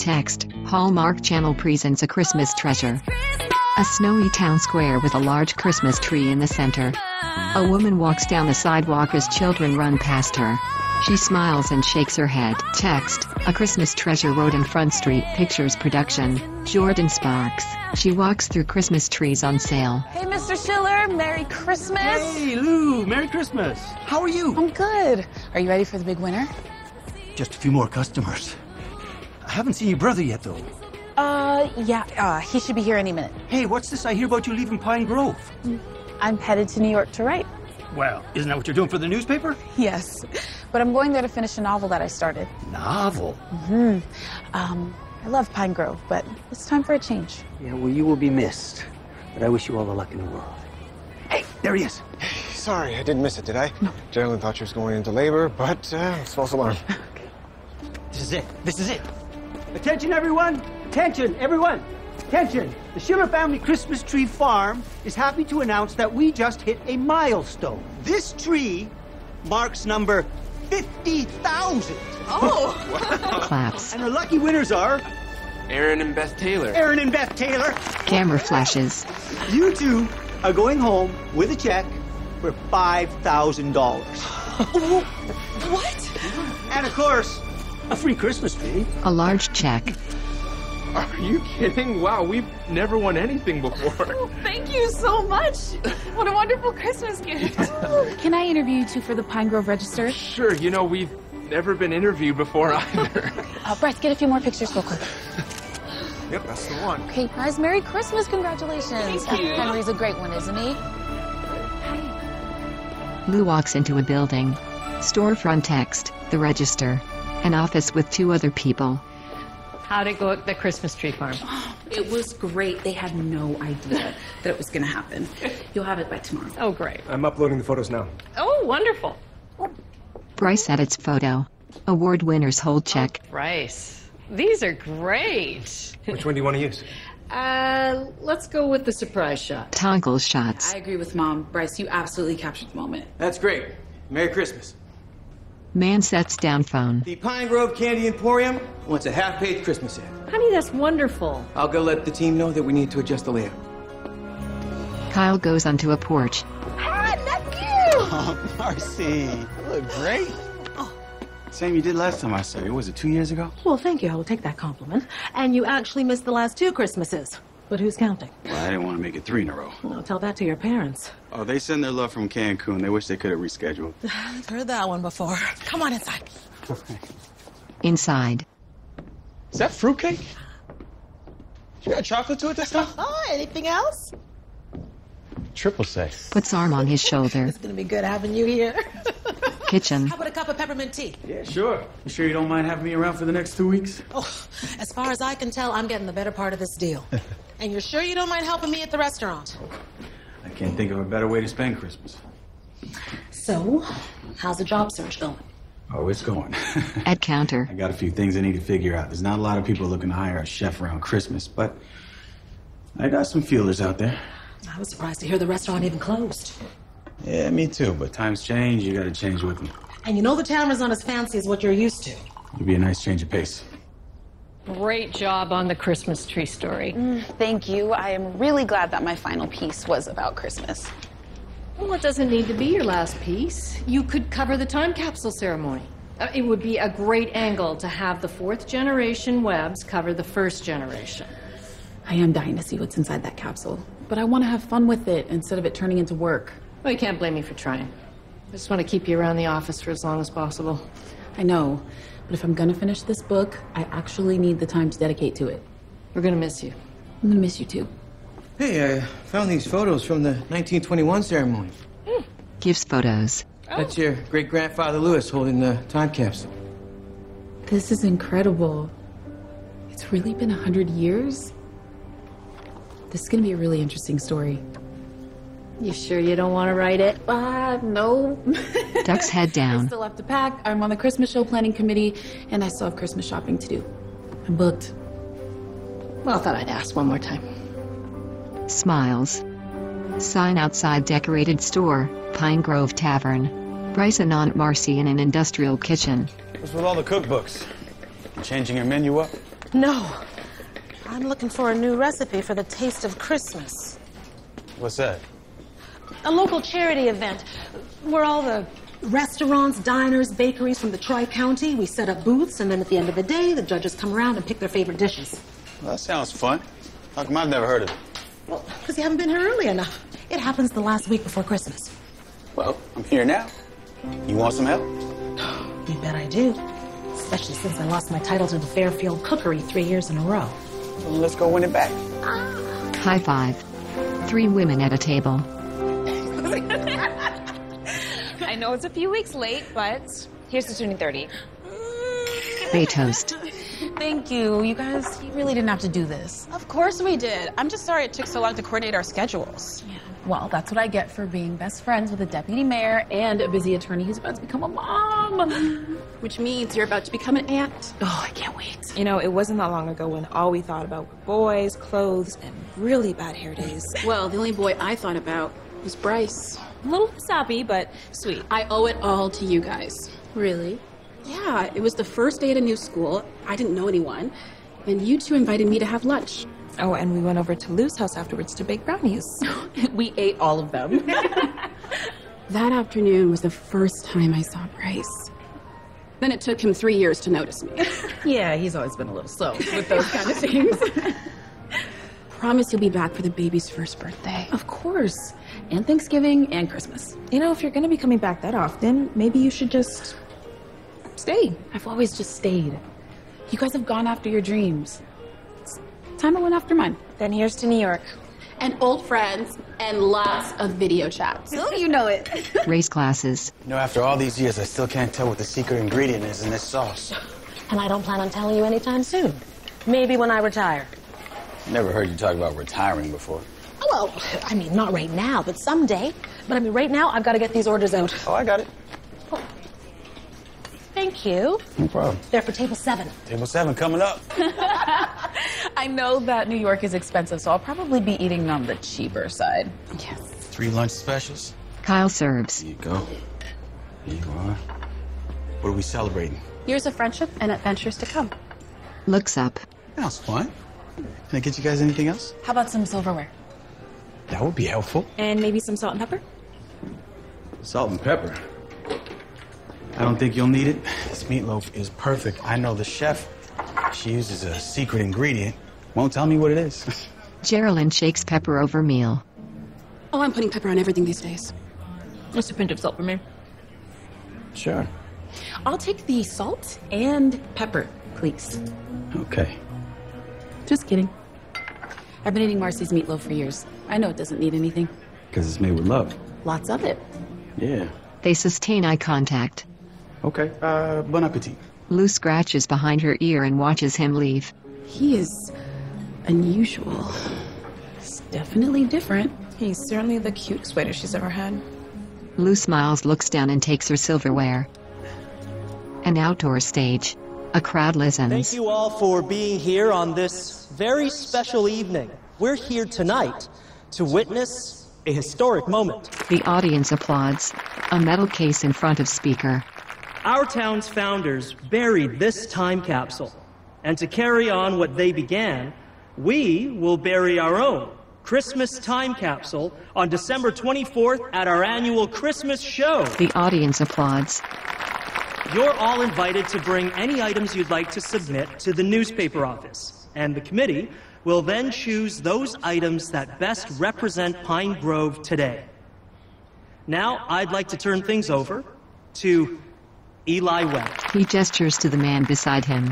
Text, Hallmark Channel presents A Christmas Treasure. A snowy town square with a large Christmas tree in the center. A woman walks down the sidewalk as children run past her. She smiles and shakes her head. Text, A Christmas Treasure Road and Front Street Pictures Production, Jordan Sparks. She walks through Christmas trees on sale. Hey, Mr. Schiller, Merry Christmas. Hey, Lou, Merry Christmas. How are you? I'm good. Are you ready for the big winner? Just a few more customers. I haven't seen your brother yet, though. Yeah, he should be here any minute. Hey, what's this I hear about you leaving Pine Grove? I'm headed to New York to write. Well, isn't that what you're doing for the newspaper? Yes, but I'm going there to finish a novel that I started. Novel? I love Pine Grove, but it's time for a change. Yeah, well, you will be missed. But I wish you all the luck in the world. Hey, there he is. Sorry, I didn't miss it, did I? No. Generally thought she was going into labor, but false alarm. This is it. This is it. Attention, everyone. Attention, everyone. Attention. The Schiller family Christmas tree farm is happy to announce that we just hit a milestone. This tree marks number 50,000. Oh! Claps. And the lucky winners are Aaron and Beth Taylor. Aaron and Beth Taylor. Camera flashes. You two are going home with a check for $5,000. What? And of course, a free Christmas tree. A large check. Are you kidding? Wow, we've never won anything before. Thank you so much. What a wonderful Christmas gift. Can I interview you two for the Pine Grove Register? Sure, you know, we've never been interviewed before either. Bryce, get a few more pictures real quick. Yep, that's the one. Okay, guys, Merry Christmas. Congratulations. Thank you. Henry's a great one, isn't he? Lou walks into a building. Storefront text, The Register. An office with two other people. How'd it go at the Christmas tree farm? It was great. They had no idea that it was going to happen. You'll have it by tomorrow. Oh, great. I'm uploading the photos now. Oh, wonderful. Bryce edits photo. Award winners hold check. Bryce, these are great. Which one do you want to use? Let's go with the surprise shot. Toggle shots. I agree with Mom. Bryce, you absolutely captured the moment. That's great. Merry Christmas. Man sets down phone. The Pine Grove Candy Emporium wants a half-page Christmas ad. Honey, that's wonderful. I'll go let the team know that we need to adjust the layout. Kyle goes onto a porch. Oh, Marcy, you look great. Same you did last time I saw you. Was it 2 years ago? Well, thank you. I will take that compliment. And you actually missed the last two Christmases. But who's counting? Well, I didn't want to make it 3 in a row. Well, tell that to your parents. Oh, they send their love from Cancun. They wish they could have rescheduled. I've heard that one before. Come on inside. Inside. Is that fruitcake? You got chocolate to it this time? Oh, anything else? Triple six. Puts arm on his shoulder. It's gonna be good having you here. Kitchen. How about a cup of peppermint tea? Yeah, sure. You sure you don't mind having me around for the next 2 weeks? Oh, as far as I can tell, I'm getting the better part of this deal. And you're sure you don't mind helping me at the restaurant? I can't think of a better way to spend Christmas. So, how's the job search going? Oh, it's going. At counter. I got a few things I need to figure out. There's not a lot of people looking to hire a chef around Christmas, but I got some feelers out there. I was surprised to hear the restaurant even closed. Yeah, me too, but times change, you gotta change with them. And you know the camera's not as fancy as what you're used to. It'd be a nice change of pace. Great job on the Christmas tree story. Thank you. I am really glad that my final piece was about Christmas. Well, it doesn't need to be your last piece. You could cover the time capsule ceremony. It would be a great angle to have the 4th generation Webbs cover the 1st generation. I am dying to see what's inside that capsule, but I want to have fun with it instead of it turning into work. Well, you can't blame me for trying. I just want to keep you around the office for as long as possible. I know, but if I'm going to finish this book, I actually need the time to dedicate to it. We're going to miss you. I'm going to miss you too. Hey, I found these photos from the 1921 ceremony. Gives photos. That's your great-grandfather Lewis holding the time capsule. This is incredible. It's really been 100 years? This is going to be a really interesting story. You sure you don't want to write it? No. Ducks head I down. still have to pack. I'm on the Christmas show planning committee, and I still have Christmas shopping to do. I'm booked. Well, I thought I'd ask one more time. Smiles. Sign outside decorated store, Pine Grove Tavern. Bryce and Aunt Marcy in an industrial kitchen. What's with all the cookbooks? You changing your menu up? No. I'm looking for a new recipe for the Taste of Christmas. What's that? A local charity event where all the restaurants, diners, bakeries from the Tri-County, we set up booths, and then at the end of the day, the judges come around and pick their favorite dishes. Well, that sounds fun. How come I've never heard of it? Well, because you haven't been here early enough. It happens the last week before Christmas. Well, I'm here now. You want some help? You bet I do. Especially since I lost my title to the Fairfield Cookery 3 years in a row. Well, let's go win it back. High five. 3 women at a table. I know it's a few weeks late, but here's to turning 30. They toast. Thank you. You guys, you really didn't have to do this. Of course we did. I'm just sorry it took so long to coordinate our schedules. Yeah. Well, that's what I get for being best friends with a deputy mayor and a busy attorney who's about to become a mom. Which means you're about to become an aunt. Oh, I can't wait. You know, it wasn't that long ago when all we thought about were boys, clothes, and really bad hair days. Well, the only boy I thought about was Bryce. A little sappy, but sweet. I owe it all to you guys. Really? Yeah, it was the first day at a new school. I didn't know anyone. And you two invited me to have lunch. Oh, and we went over to Lou's house afterwards to bake brownies. We ate all of them. That afternoon was the first time I saw Bryce. Then it took him 3 years to notice me. Yeah, he's always been a little slow with those kind of things. Promise you'll be back for the baby's first birthday. Of course. And Thanksgiving and Christmas. You know, if you're going to be coming back that often, maybe you should just stay. I've always just stayed. You guys have gone after your dreams. It's time I went after mine. Then here's to New York. And old friends and lots of video chats. Oh, you know it. Race classes. You know, after all these years, I still can't tell what the secret ingredient is in this sauce. And I don't plan on telling you anytime soon. Maybe when I retire. Never heard you talk about retiring before. Well, I mean, not right now, but someday. But I mean, right now, I've got to get these orders out. Oh, I got it. Thank you. No problem. They're for table 7. Table 7 coming up. I know that New York is expensive, so I'll probably be eating on the cheaper side. Yes. 3 lunch specials. Kyle serves. Here you go. Here you are. What are we celebrating? Years of friendship and adventures to come. Looks up. That was fun. Can I get you guys anything else? How about some silverware? That would be helpful. And maybe some salt and pepper? Salt and pepper. I don't think you'll need it. This meatloaf is perfect. I know the chef. She uses a secret ingredient. Won't tell me what it is. Geraldine shakes pepper over meal. Oh, I'm putting pepper on everything these days. Just a pinch of salt for me. Sure. I'll take the salt and pepper, please. Okay. Just kidding. I've been eating Marcy's meatloaf for years. I know it doesn't need anything. Because it's made with love. Lots of it. Yeah. They sustain eye contact. Okay. Bon appetit. Lou scratches behind her ear and watches him leave. He is unusual. He's definitely different. He's certainly the cutest waiter she's ever had. Lou smiles, looks down, and takes her silverware. An outdoor stage. A crowd listens. Thank you all for being here on this very special evening. We're here tonight to witness a historic moment. The audience applauds. A metal case in front of speaker. Our town's founders buried this time capsule. And to carry on what they began, we will bury our own Christmas time capsule on December 24th at our annual Christmas show. The audience applauds. You're all invited to bring any items you'd like to submit to the newspaper office, and the committee will then choose those items that best represent Pine Grove today. Now, I'd like to turn things over to Eli Webb. He gestures to the man beside him.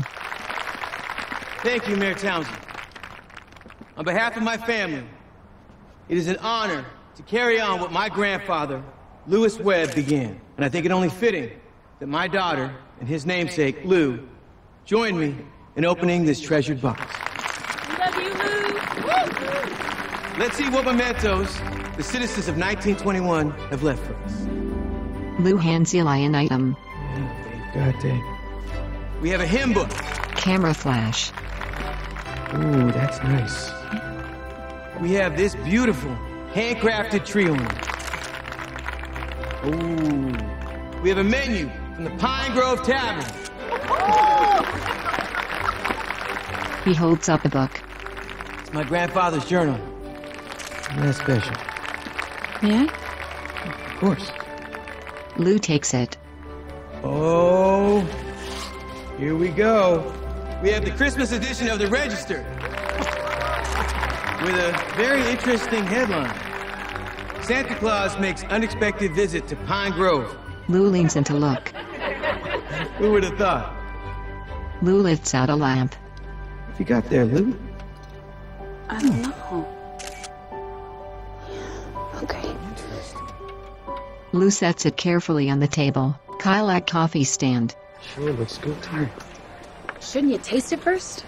Thank you, Mayor Townsend. On behalf of my family, it is an honor to carry on what my grandfather, Louis Webb, began. And I think it only fitting that my daughter and his namesake, Lou, join me in opening this treasured box. Love you, Lou. Let's see what mementos the citizens of 1921 have left for us. Lou hands Eli an item. God dang. We have a hymn book. Camera flash. Ooh, that's nice. We have this beautiful handcrafted tree ornament. Ooh. We have a menu from the Pine Grove Tavern. He holds up a book. It's my grandfather's journal. That's special. May I? Of course. Lou takes it. Oh, here we go. We have the Christmas edition of the Register with a very interesting headline. Santa Claus makes unexpected visit to Pine Grove. Lou leans in to look. Who would have thought? Lou lifts out a lamp. What you got there, Lou? I don't know. Okay. Lou sets it carefully on the table. Kyle at coffee stand. Sure looks good to me. Shouldn't you taste it first?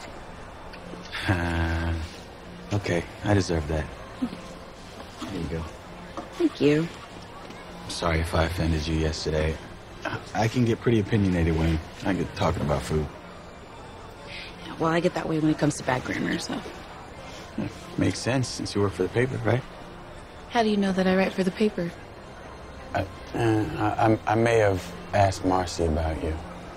Okay, I deserve that. There you go. Thank you. I'm sorry if I offended you yesterday. I can get pretty opinionated when I get talking about food. Yeah, well, I get that way when it comes to bad grammar, so. Makes sense since you work for the paper, right? How do you know that I write for the paper? I may have asked Marcy about you.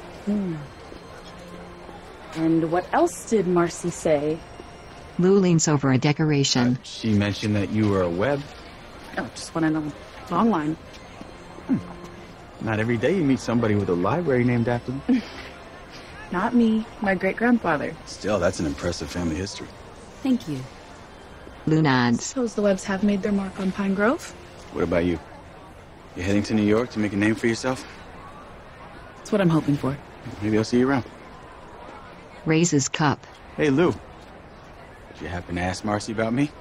And what else did Marcy say? Lou leans over a decoration. She mentioned that you were a web. Oh, just want to know. Long line. Not every day you meet somebody with a library named after them. Not me. My great-grandfather. Still, that's an impressive family history. Thank you. Lou nods. Suppose the Webbs have made their mark on Pine Grove? What about you? You heading to New York to make a name for yourself? That's what I'm hoping for. Maybe I'll see you around. Raises cup. Hey, Lou. Did you happen to ask Marcy about me?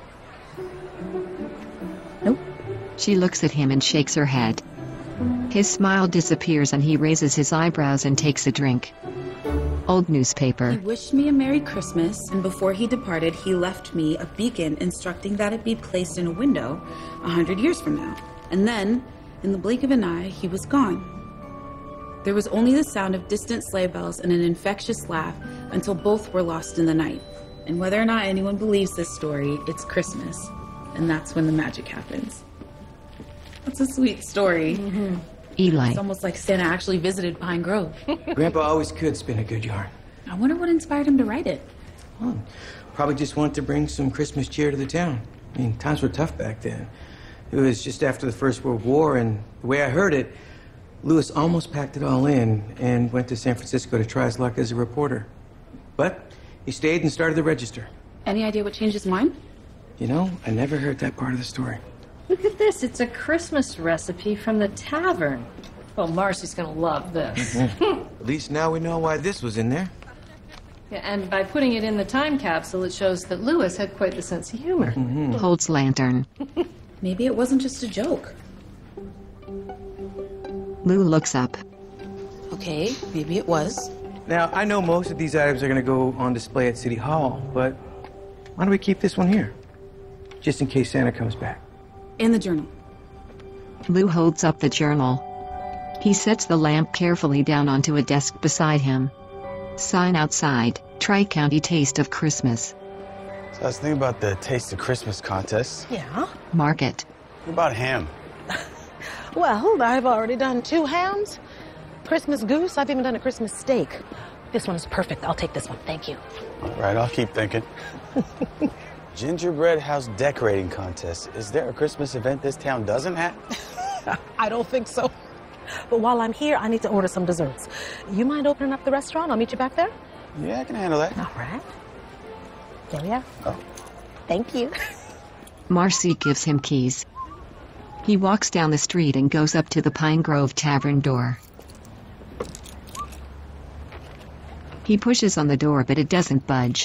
Nope. She looks at him and shakes her head. His smile disappears and he raises his eyebrows and takes a drink. Old newspaper. He wished me a Merry Christmas, and before he departed, he left me a beacon instructing that it be placed in a window 100 years from now. And then, in the blink of an eye, he was gone. There was only the sound of distant sleigh bells and an infectious laugh until both were lost in the night. And whether or not anyone believes this story, it's Christmas. And that's when the magic happens. That's a sweet story. Eli. It's almost like Santa actually visited Pine Grove. Grandpa always could spin a good yarn. I wonder what inspired him to write it. Well, probably just wanted to bring some Christmas cheer to the town. I mean, times were tough back then. It was just after the First World War, and the way I heard it, Lewis almost packed it all in and went to San Francisco to try his luck as a reporter. But he stayed and started the Register. Any idea what changed his mind? You know, I never heard that part of the story. Look at this. It's a Christmas recipe from the tavern. Oh, Marcy's gonna love this. At least now we know why this was in there. Yeah, and by putting it in the time capsule, it shows that Lewis had quite the sense of humor. Holds lantern. Maybe it wasn't just a joke. Lou looks up. Okay, maybe it was. Now, I know most of these items are going to go on display at City Hall, but why don't we keep this one here? Just in case Santa comes back. And the journal. Lou holds up the journal. He sets the lamp carefully down onto a desk beside him. Sign outside, Tri-County Taste of Christmas. So I was thinking about the Taste of Christmas contest. Yeah. Market. What about ham? Well, I've already done 2 hams. Christmas goose, I've even done a Christmas steak. This one is perfect. I'll take this one. Thank you. All right, I'll keep thinking. Gingerbread house decorating contest. Is there a Christmas event this town doesn't have? I don't think so. But while I'm here, I need to order some desserts. You mind opening up the restaurant? I'll meet you back there. Yeah, I can handle that. All right. There we are. Oh. Thank you. Marcy gives him keys. He walks down the street and goes up to the Pine Grove Tavern door. He pushes on the door, but it doesn't budge.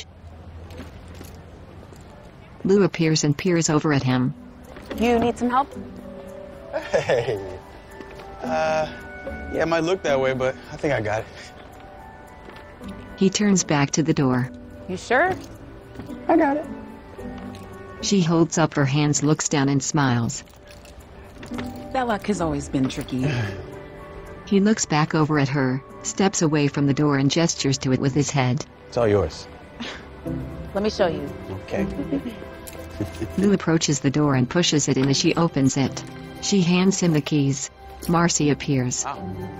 Lou appears and peers over at him. You need some help? Hey. Yeah, it might look that way, but I think I got it. He turns back to the door. You sure? I got it. She holds up her hands, looks down and smiles. That luck has always been tricky. He looks back over at her, steps away from the door and gestures to it with his head. It's all yours. Let me show you. Okay. Lou approaches the door and pushes it in as she opens it. She hands him the keys. Marcy appears.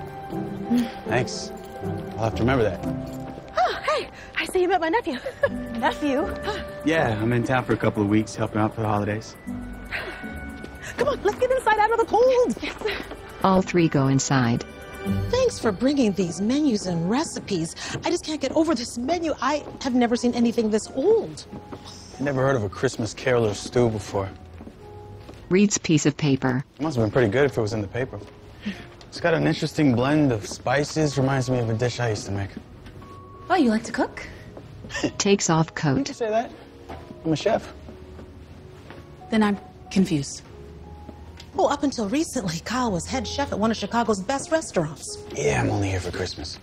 Thanks. I'll have to remember that. Oh, hey, I see you met my nephew. nephew. Yeah, I'm in town for a couple of weeks, helping out for the holidays. Come on, let's get inside out of the cold. All three go inside. Thanks for bringing these menus and recipes. I just can't get over this menu. I have never seen anything this old. Never heard of a Christmas caroler stew before. Reads piece of paper. It must have been pretty good if it was in the paper. It's got an interesting blend of spices. Reminds me of a dish I used to make. Oh, you like to cook? Takes off You coat. can say that. I'm a chef. Then I'm confused. Oh, up until recently, Kyle was head chef at one of Chicago's best restaurants. Yeah, I'm only here for Christmas.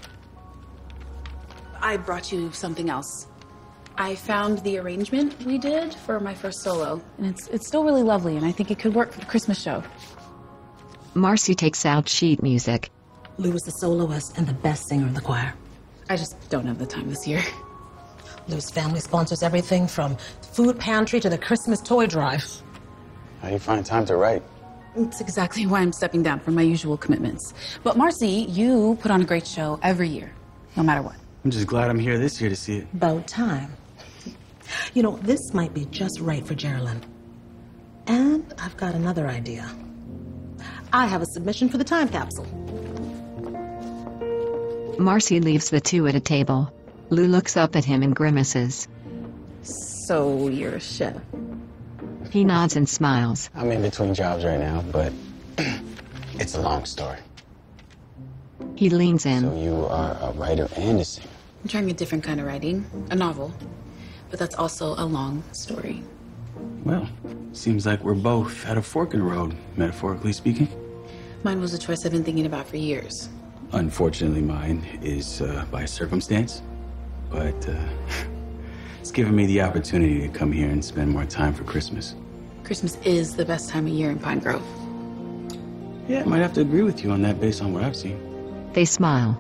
I brought you something else. I found the arrangement we did for my first solo, and it's still really lovely, and I think it could work for the Christmas show. Marcy takes out sheet music. Lou is the soloist and the best singer in the choir. I just don't have the time this year. Lou's family sponsors everything from food pantry to the Christmas toy drive. How do you find time to write? It's exactly why I'm stepping down from my usual commitments. But Marcy, you put on a great show every year, no matter what. I'm just glad I'm here this year to see it. About time. You know, this might be just right for Geraldine. And I've got another idea. I have a submission for the time capsule. Marcy leaves the two at a table. Lou looks up at him and grimaces. So you're a chef? He nods and smiles. I'm in between jobs right now, but it's a long story. He leans So in. you are a writer and a singer. I'm trying a different kind of writing, a novel. But that's also a long story. Well, seems like we're both at a fork in the road, metaphorically speaking. Mine was a choice I've been thinking about for years. Unfortunately, mine is by circumstance, but it's given me the opportunity to come here and spend more time for Christmas. Christmas is the best time of year in Pine Grove. Yeah, I might have to agree with you on that based on what I've seen. They smile.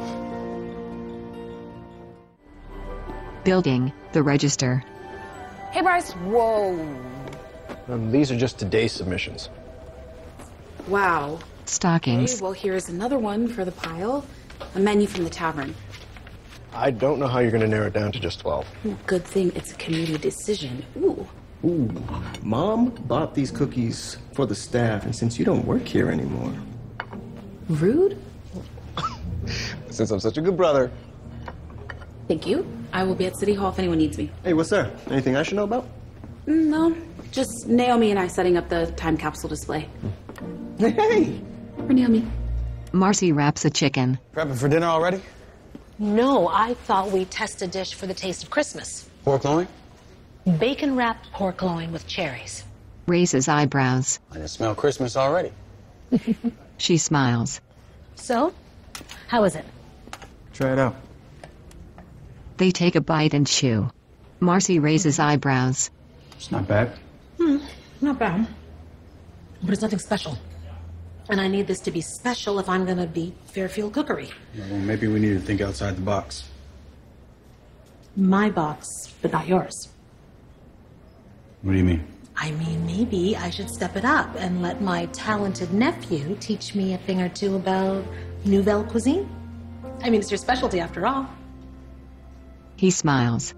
Building, the register. Hey, Bryce. Whoa. These are just today's submissions. Wow. Stockings. Okay, well, here's another one for the pile. A menu from the tavern. I don't know how you're going to narrow it down to just 12. Good thing it's a committee decision. Ooh. Ooh, Mom bought these cookies for the staff, and since you don't work here anymore. Rude? Since I'm such a good brother. Thank you. I will be at City Hall if anyone needs me. Hey, what's there? Anything I should know about? No, just Naomi and I setting up the time capsule display. Hey! For Naomi. Marcy wraps a chicken. Prepping for dinner already? No, I thought we'd test a dish for the taste of Christmas. Pork loin? Bacon-wrapped pork loin with cherries. Raises eyebrows. I can smell Christmas already. She smiles. So, how is it? Try it out. They take a bite and chew. Marcy raises eyebrows. It's not bad. Not bad. But it's nothing special. And I need this to be special if I'm gonna beat Fairfield Cookery. Well, maybe we need to think outside the box. My box, but not yours. What do you mean? I mean, maybe I should step it up and let my talented nephew teach me a thing or two about Nouvelle cuisine. I mean, it's your specialty after all. He smiles.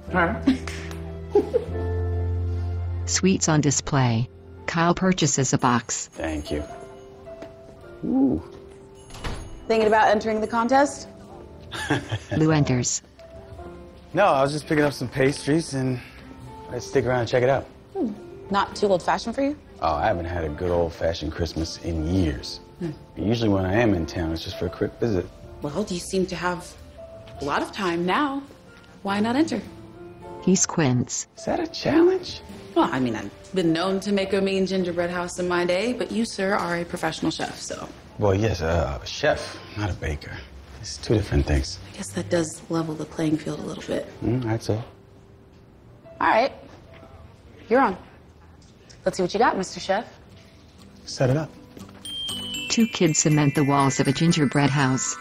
Sweets on display. Kyle purchases a box. Thank you. Ooh. Thinking about entering the contest? Lou enters. No, I was just picking up some pastries and I'd stick around and check it out. Not too old-fashioned for you? Oh, I haven't had a good old-fashioned Christmas in years. Usually when I am in town, it's just for a quick visit. Well, you seem to have a lot of time now. Why not enter? He squints. Is that a challenge? Well, I mean, I've been known to make a mean gingerbread house in my day, but you, sir, are a professional chef, so... Well, yes, a chef, not a baker. It's two different things. I guess that does level the playing field a little bit. I'd say. All right. You're on. Let's see what you got, Mr. Chef. Set it up. Two kids cement the walls of a gingerbread house.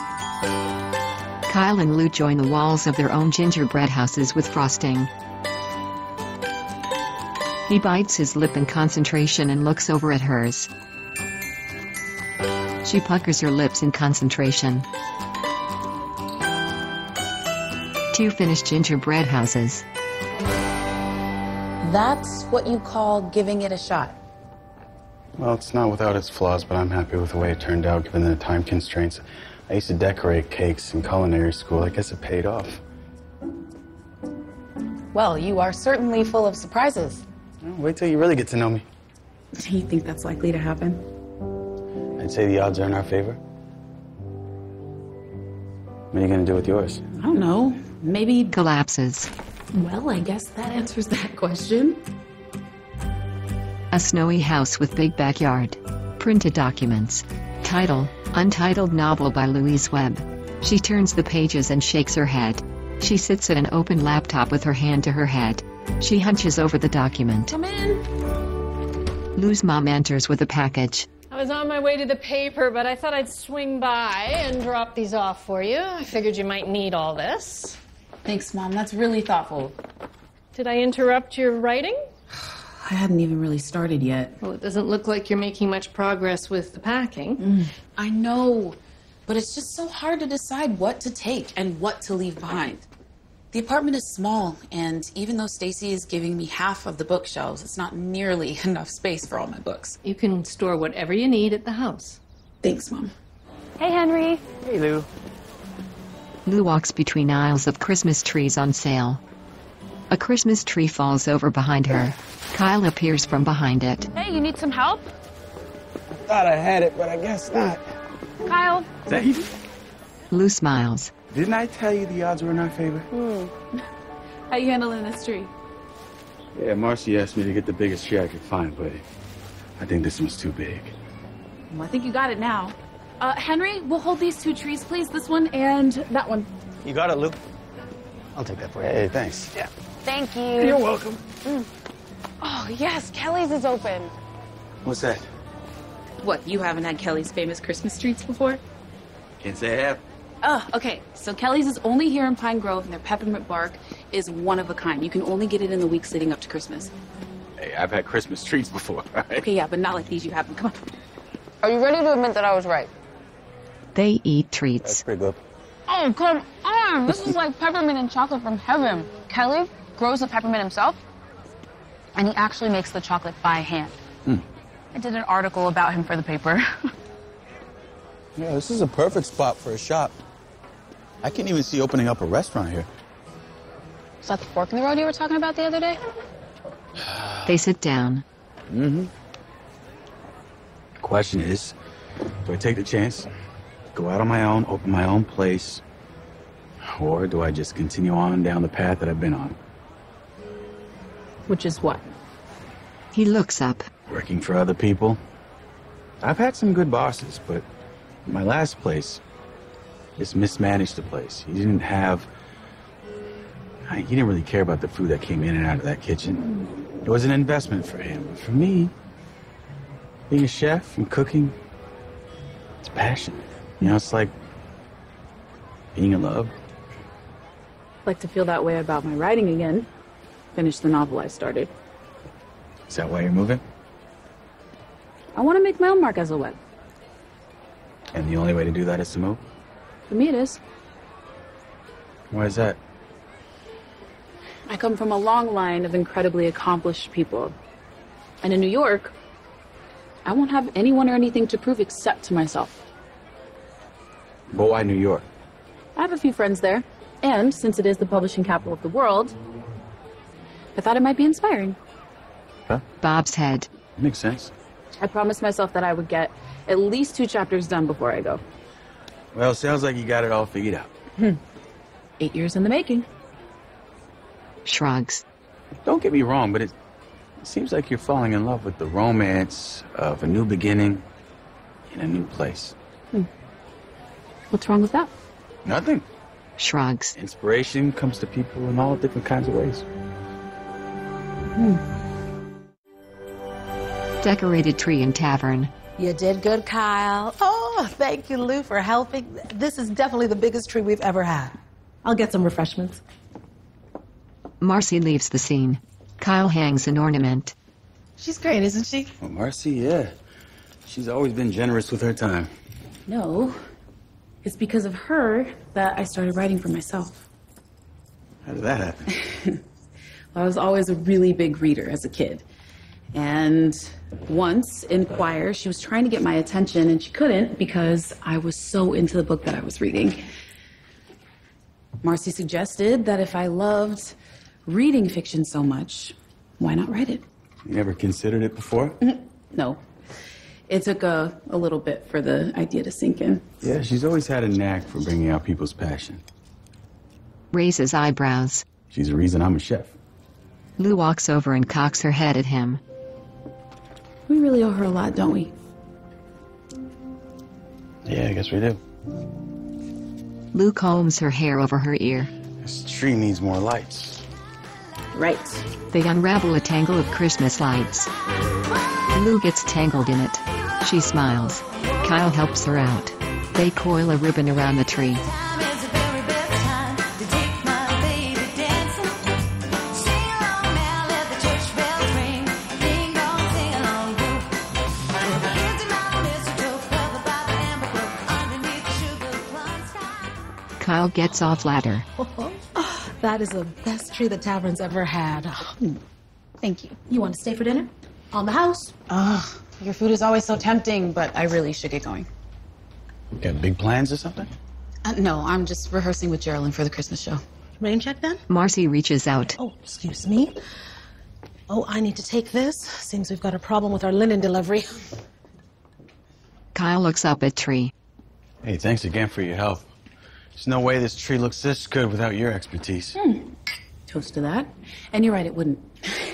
Kyle and Lou join the walls of their own gingerbread houses with frosting. He bites his lip in concentration and looks over at hers. She puckers her lips in concentration. Two finished gingerbread houses. That's what you call giving it a shot. Well, it's not without its flaws, but I'm happy with the way it turned out given the time constraints. I used to decorate cakes in culinary school. I guess it paid off. Well, you are certainly full of surprises. Well, wait till you really get to know me. Do you think that's likely to happen? I'd say the odds are in our favor. What are you going to do with yours? I don't know. Maybe... Collapses. Well, I guess that answers that question. A snowy house with big backyard. Printed documents. Title, Untitled Novel by Louise Webb. She turns the pages and shakes her head. She sits at an open laptop with her hand to her head. She hunches over the document. Come in. Lou's mom enters with a package. I was on my way to the paper, but I thought I'd swing by and drop these off for you. I figured you might need all this. Thanks, Mom. That's really thoughtful. Did I interrupt your writing? I hadn't even really started yet. Well, it doesn't look like you're making much progress with the packing. I know, but it's just so hard to decide what to take and what to leave behind. The apartment is small, and even though Stacy is giving me half of the bookshelves, it's not nearly enough space for all my books. You can store whatever you need at the house. Thanks, Mom. Hey, Henry. Hey, Lou. Lou walks between aisles of Christmas trees on sale. A Christmas tree falls over behind her. Kyle appears from behind it. Hey, you need some help? Thought I had it, but I guess not. Kyle. Is that you? Lou smiles. Didn't I tell you the odds were in our favor? How you handling this tree? Yeah, Marcy asked me to get the biggest tree I could find, but I think this one's too big. Well, I think you got it now. Henry, we'll hold these two trees, please. This one and that one. You got it, Lou. I'll take that for you. Hey, thanks. Yeah. Thank you. You're welcome. Oh, yes, Kelly's is open. What's that? What, you haven't had Kelly's famous Christmas treats before? Can't say I have. Oh, okay. So Kelly's is only here in Pine Grove, and their peppermint bark is one of a kind. You can only get it in the weeks leading up to Christmas. Hey, I've had Christmas treats before, right? Okay, yeah, but not like these you have them. Come on. Are you ready to admit that I was right? They eat treats. That's pretty good. Oh, come on. This is like peppermint and chocolate from heaven. Kelly grows the peppermint himself, and he actually makes the chocolate by hand. I did an article about him for the paper. Yeah, this is a perfect spot for a shop. I can't even see opening up a restaurant here. Is that the fork in the road you were talking about the other day? They sit down. The question is, do I take the chance, go out on my own, open my own place, or do I just continue on down the path that I've been on? Which is what? He looks up. Working for other people. I've had some good bosses, but my last place just mismanaged the place. He didn't really care about the food that came in and out of that kitchen. It was an investment for him. But for me, being a chef and cooking, it's passion. You know, it's like being in love. I'd like to feel that way about my writing again. Finish the novel I started. Is that why you're moving? I want to make my own mark as a web. And the only way to do that is to move? For me, it is. Why is that? I come from a long line of incredibly accomplished people. And in New York, I won't have anyone or anything to prove except to myself. But why New York? I have a few friends there. And since it is the publishing capital of the world, I thought it might be inspiring. Huh? Bob's head. Makes sense. I promised myself that I would get at least 2 chapters done before I go. Well, sounds like you got it all figured out. 8 years in the making. Shrugs. Don't get me wrong, but it seems like you're falling in love with the romance of a new beginning in a new place. What's wrong with that? Nothing. Shrugs. Inspiration comes to people in all different kinds of ways. Decorated tree in tavern. You did good, Kyle. Oh, thank you, Lou, for helping. This is definitely the biggest tree we've ever had. I'll get some refreshments. Marcy leaves the scene. Kyle hangs an ornament. She's great, isn't she? Well, Marcy, yeah. She's always been generous with her time. No. It's because of her that I started writing for myself. How did that happen? I was always a really big reader as a kid. And once in choir, she was trying to get my attention and she couldn't because I was so into the book that I was reading. Marcy suggested that if I loved reading fiction so much, why not write it? You never considered it before? No. It took a little bit for the idea to sink in. Yeah, she's always had a knack for bringing out people's passion. Raises eyebrows. She's the reason I'm a chef. Lou walks over and cocks her head at him. We really owe her a lot, don't we? Yeah, I guess we do. Lou combs her hair over her ear. This tree needs more lights. Right. They unravel a tangle of Christmas lights. Lou gets tangled in it. She smiles. Kyle helps her out. They coil a ribbon around the tree. Kyle gets off ladder. That is the best tree the tavern's ever had. Thank you. You want to stay for dinner? On the house? Your food is always so tempting, but I really should get going. Got big plans or something? No, I'm just rehearsing with Geraldine for the Christmas show. Rain check then? Marcy reaches out. Oh, excuse me. Oh, I need to take this. Seems we've got a problem with our linen delivery. Kyle looks up at tree. Hey, thanks again for your help. There's no way this tree looks this good without your expertise. Toast to that. And you're right, it wouldn't.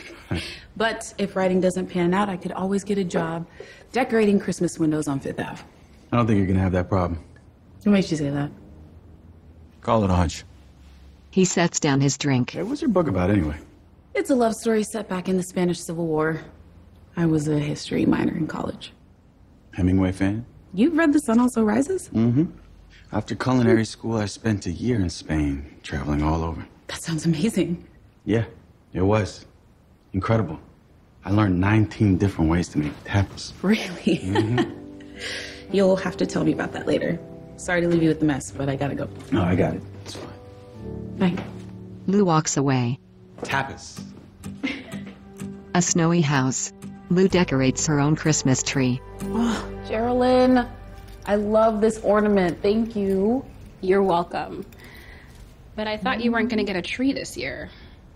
But if writing doesn't pan out, I could always get a job decorating Christmas windows on Fifth Ave. I don't think you're gonna have that problem. What makes you say that? Call it a hunch. He sets down his drink. Hey, what's your book about anyway? It's a love story set back in the Spanish Civil War. I was a history minor in college. Hemingway fan? You've read The Sun Also Rises? Mm-hmm. After culinary school, I spent a year in Spain, traveling all over. That sounds amazing. Yeah, it was. Incredible. I learned 19 different ways to make tapas. Really? Mm-hmm. You'll have to tell me about that later. Sorry to leave you with the mess, but I gotta go. No, I got it. It's fine. Bye. Lou walks away. Tapas. A snowy house. Lou decorates her own Christmas tree. Oh, Geraldine, I love this ornament. Thank you. You're welcome. But I thought you weren't going to get a tree this year.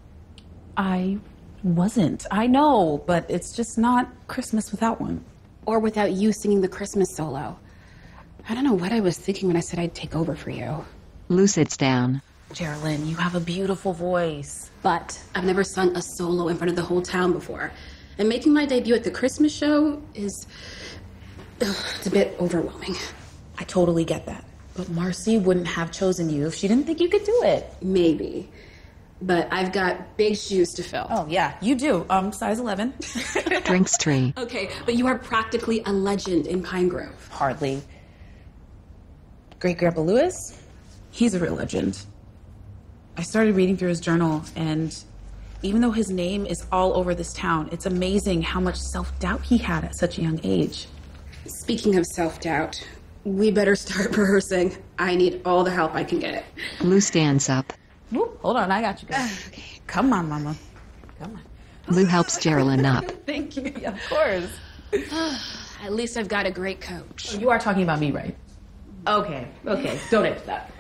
I wasn't. I know, but it's just not Christmas without one. Or without you singing the Christmas solo. I don't know what I was thinking when I said I'd take over for you. Lou sits down. Geraldine, you have a beautiful voice. But I've never sung a solo in front of the whole town before. And making my debut at the Christmas show is... it's a bit overwhelming. I totally get that. But Marcy wouldn't have chosen you if she didn't think you could do it. Maybe. But I've got big shoes to fill. Oh, yeah, you do. Size 11. Drinks tree. Okay, but you are practically a legend in Pine Grove. Hardly. Great-Grandpa Lewis? He's a real legend. I started reading through his journal, and even though his name is all over this town, it's amazing how much self-doubt he had at such a young age. Speaking of self-doubt, we better start rehearsing. I need all the help I can get. Lou stands up. Ooh, hold on, I got you guys. Okay. Come on, Mama. Come on. Lou helps Geraldine up. Thank you. Yeah, of course. At least I've got a great coach. You are talking about me, right? Okay. Don't answer that.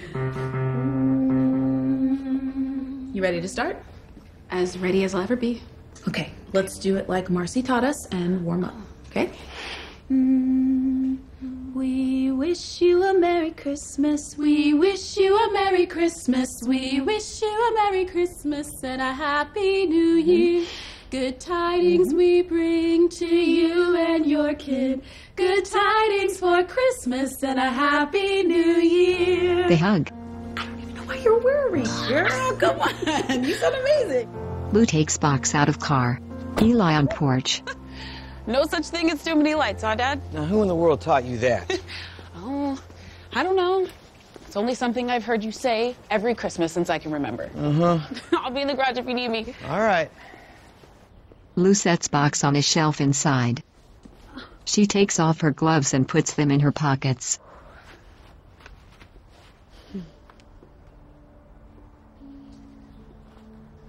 You ready to start? As ready as I'll ever be. Okay, let's do it like Marcy taught us and warm up, okay? We wish you a Merry Christmas. We wish you a Merry Christmas. We wish you a Merry Christmas and a Happy New Year. Good tidings we bring to you and your kid. Good tidings for Christmas and a Happy New Year. They hug. I don't even know why you're worried, girl. Come on, you sound amazing. Lou takes box out of car. Eli on porch. No such thing as too many lights, huh, Dad? Now, who in the world taught you that? Oh, I don't know. It's only something I've heard you say every Christmas since I can remember. I'll be in the garage if you need me. All right. Lou sets box on a shelf inside. She takes off her gloves and puts them in her pockets.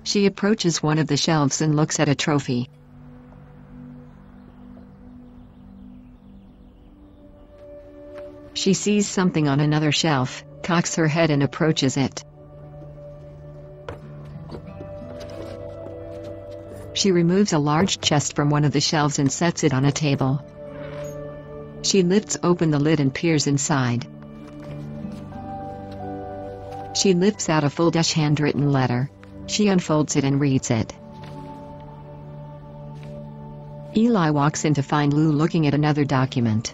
She approaches one of the shelves and looks at a trophy. She sees something on another shelf, cocks her head and approaches it. She removes a large chest from one of the shelves and sets it on a table. She lifts open the lid and peers inside. She lifts out a full handwritten letter. She unfolds it and reads it. Eli walks in to find Lou looking at another document.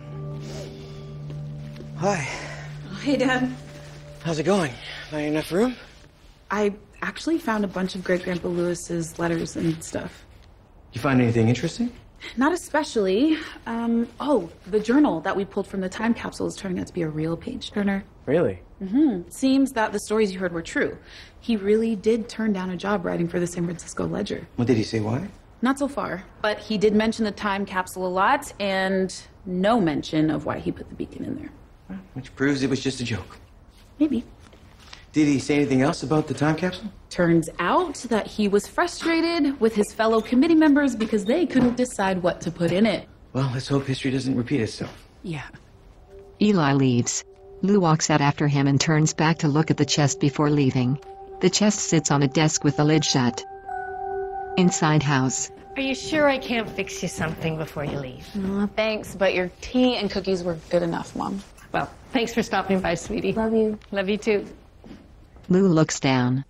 Hi. Hey, Dad. How's it going? Not enough room? I actually found a bunch of Great-Grandpa Lewis's letters and stuff. You find anything interesting? Not especially. The journal that we pulled from the time capsule is turning out to be a real page-turner. Really? Seems that the stories you heard were true. He really did turn down a job writing for the San Francisco Ledger. What did he say, why? Not so far, but he did mention the time capsule a lot, and no mention of why he put the beacon in there. Which proves it was just a joke. Maybe. Did he say anything else about the time capsule? Turns out that he was frustrated with his fellow committee members because they couldn't decide what to put in it. Well, let's hope history doesn't repeat itself. Yeah. Eli leaves. Lou walks out after him and turns back to look at the chest before leaving. The chest sits on a desk with the lid shut. Inside house. Are you sure I can't fix you something before you leave? Thanks, but your tea and cookies were good enough, Mom. Well, thanks for stopping by, sweetie. Love you. Love you too. Lou looks down.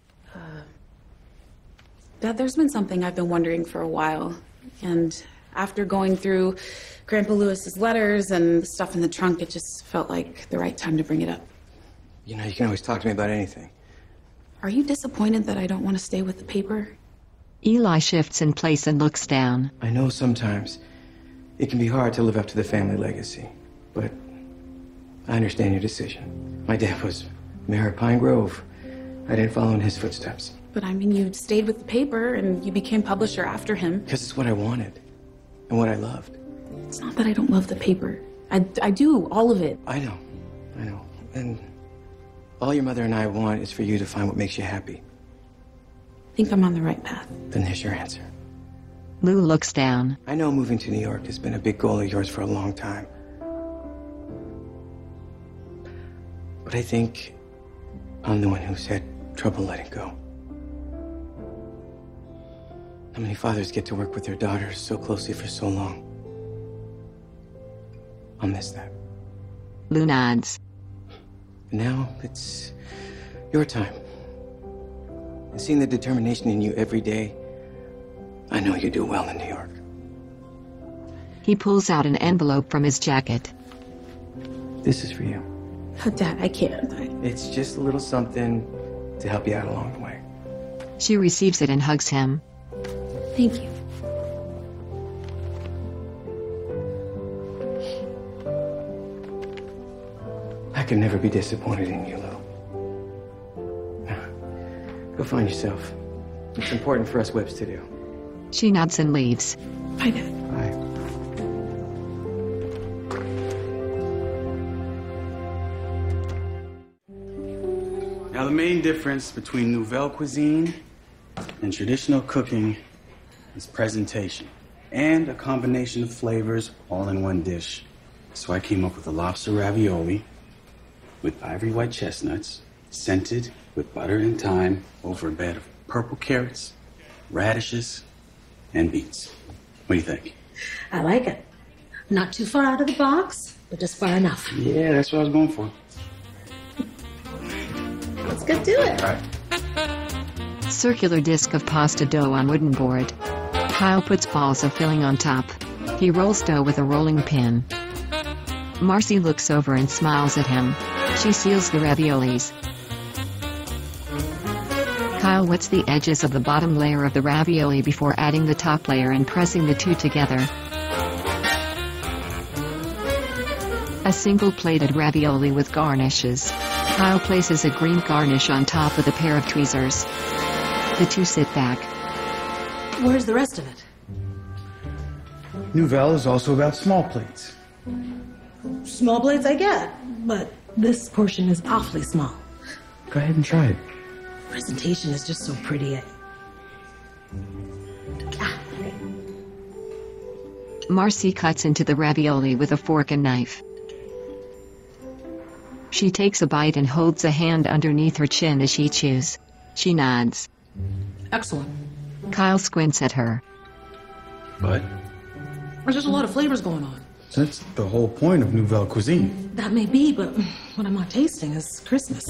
Dad, there's been something I've been wondering for a while. And after going through Grandpa Lewis's letters and the stuff in the trunk, it just felt like the right time to bring it up. You know, you can always talk to me about anything. Are you disappointed that I don't want to stay with the paper? Eli shifts in place and looks down. I know sometimes it can be hard to live up to the family legacy, but I understand your decision. My dad was mayor of Pine Grove. I didn't follow in his footsteps. But I mean, you stayed with the paper and you became publisher after him. Because it's what I wanted and what I loved. It's not that I don't love the paper. I do, all of it. I know. And all your mother and I want is for you to find what makes you happy. I think I'm on the right path. Then there's your answer. Lou looks down. I know moving to New York has been a big goal of yours for a long time. But I think I'm the one who's had trouble letting go. How many fathers get to work with their daughters so closely for so long? I'll miss that. Lou nods. Now it's your time. And seeing the determination in you every day, I know you do well in New York. He pulls out an envelope from his jacket. This is for you. Oh, Dad, I can't. It's just a little something to help you out along the way. She receives it and hugs him. Thank you. I can never be disappointed in you, Lou. Now, go find yourself. It's important for us Webbs to do. She nods and leaves. Bye, Dad. Bye. Now, the main difference between Nouvelle cuisine and traditional cooking is presentation and a combination of flavors all in one dish. So I came up with a lobster ravioli with ivory white chestnuts, scented with butter and thyme over a bed of purple carrots, radishes, and beets. What do you think? I like it. Not too far out of the box, but just far enough. Yeah, that's what I was going for. Let's get to it. All right. Circular disc of pasta dough on wooden board. Kyle puts balls of filling on top. He rolls dough with a rolling pin. Marcy looks over and smiles at him. She seals the raviolis. Kyle wets the edges of the bottom layer of the ravioli before adding the top layer and pressing the two together. A single plated ravioli with garnishes. Kyle places a green garnish on top with a pair of tweezers. The two sit back. Where's the rest of it? Nouvelle is also about small plates. Small plates I get, but this portion is awfully small. Go ahead and try it. Presentation is just so pretty. Marcy cuts into the ravioli with a fork and knife. She takes a bite and holds a hand underneath her chin as she chews. She nods. Excellent. Kyle squints at her. But There's just a lot of flavors going on. that's the whole point of Nouvelle Cuisine. That may be, but what I'm not tasting is Christmas.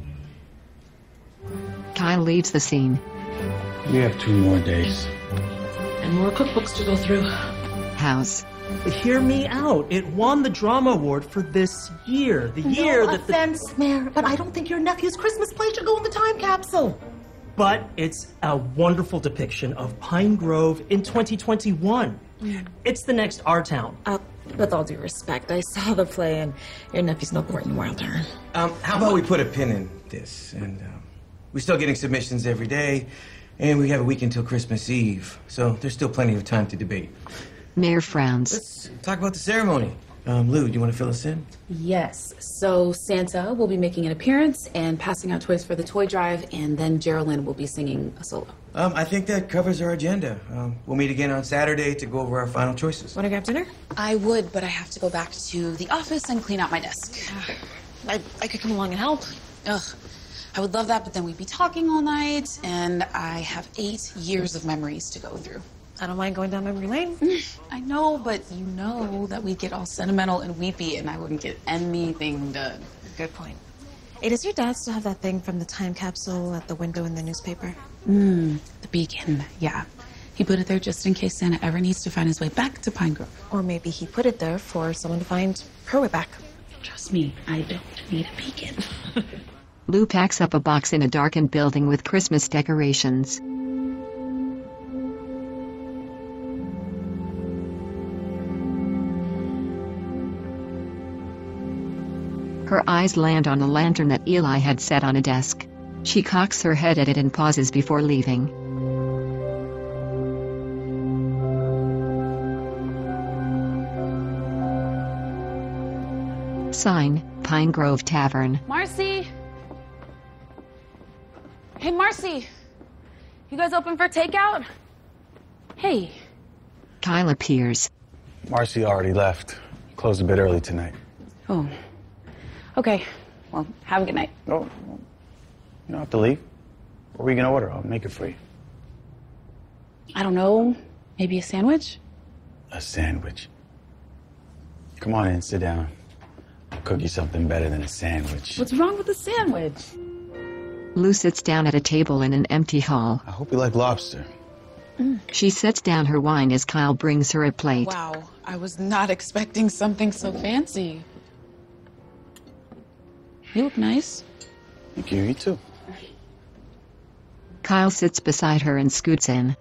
Kyle leaves the scene. We have 2 more days. And more cookbooks to go through. House. Hear me out. It won the drama award for this year. The year that the... offense, Mayor, but I don't think your nephew's Christmas play should go in the time capsule. But it's a wonderful depiction of Pine Grove in 2021. It's the next Our Town. With all due respect, I saw the play and your nephew's no Gordon Wilder. How about we put a pin in this? And we're still getting submissions every day, and we have a week until Christmas Eve, so there's still plenty of time to debate. Mayor frowns. Let's talk about the ceremony. Lou, do you want to fill us in? Yes. So Santa will be making an appearance and passing out toys for the toy drive, and then Geraldine will be singing a solo. I think that covers our agenda. We'll meet again on Saturday to go over our final choices. Want to grab dinner? I would, but I have to go back to the office and clean out my desk. I could come along and help. Ugh. I would love that, but then we'd be talking all night, and I have 8 years of memories to go through. I don't mind going down memory lane. I know, but you know that we'd get all sentimental and weepy, and I wouldn't get anything done. Good point. Hey, does your dad still have that thing from the time capsule at the window in the newspaper? The beacon, yeah. He put it there just in case Santa ever needs to find his way back to Pine Grove. Or maybe he put it there for someone to find her way back. Trust me, I don't need a beacon. Lou packs up a box in a darkened building with Christmas decorations. Her eyes land on a lantern that Eli had set on a desk. She cocks her head at it and pauses before leaving. Sign, Pine Grove Tavern. Marcy! Hey, Marcy! You guys open for takeout? Hey. Kyle appears. Marcy already left. Closed a bit early tonight. Oh. Okay. Well, have a good night. Oh, you don't have to leave. What are we gonna order? I'll make it for you. I don't know. Maybe a sandwich? A sandwich. Come on in, sit down. I'll cook you something better than a sandwich. What's wrong with a sandwich? Lou sits down at a table in an empty hall. I hope you like lobster. She sets down her wine as Kyle brings her a plate. Wow, I was not expecting something so fancy. You look nice. Thank you, you too. Kyle sits beside her and scoots in.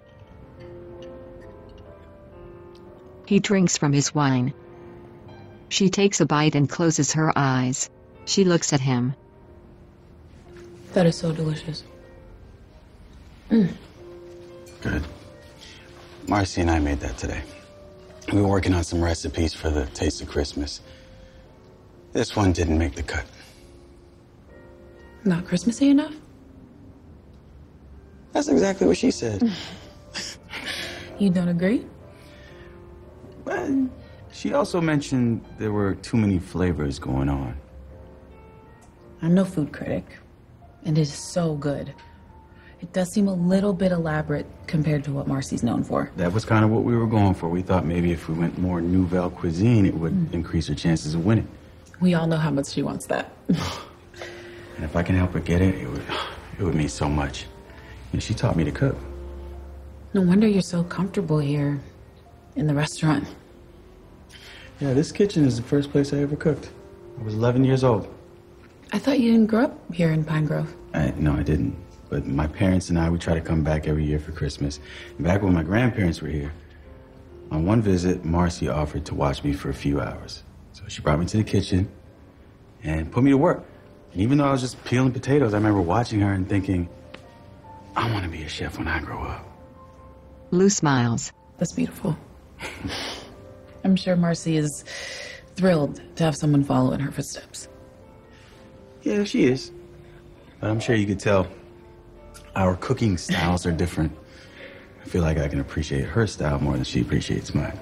He drinks from his wine. She takes a bite and closes her eyes. She looks at him. That is so delicious. Good. Marcy and I made that today. We were working on some recipes for the Taste of Christmas. This one didn't make the cut. Not Christmassy enough? That's exactly what she said. You don't agree? But she also mentioned there were too many flavors going on. I'm no food critic, and it is so good. It does seem a little bit elaborate compared to what Marcy's known for. That was kind of what we were going for. We thought maybe if we went more Nouvelle Cuisine, it would increase her chances of winning. We all know how much she wants that. And if I can help her get it, it would mean so much. And she taught me to cook. No wonder you're so comfortable here in the restaurant. Yeah, this kitchen is the first place I ever cooked. I was 11 years old. I thought you didn't grow up here in Pine Grove. No, I didn't. But my parents and I, we try to come back every year for Christmas. And back when my grandparents were here, on one visit, Marcy offered to watch me for a few hours. So she brought me to the kitchen and put me to work. And even though I was just peeling potatoes, I remember watching her and thinking, I want to be a chef when I grow up. Lou smiles. That's beautiful. I'm sure Marcy is thrilled to have someone follow in her footsteps. Yeah, she is. But I'm sure you could tell our cooking styles are different. I feel like I can appreciate her style more than she appreciates mine.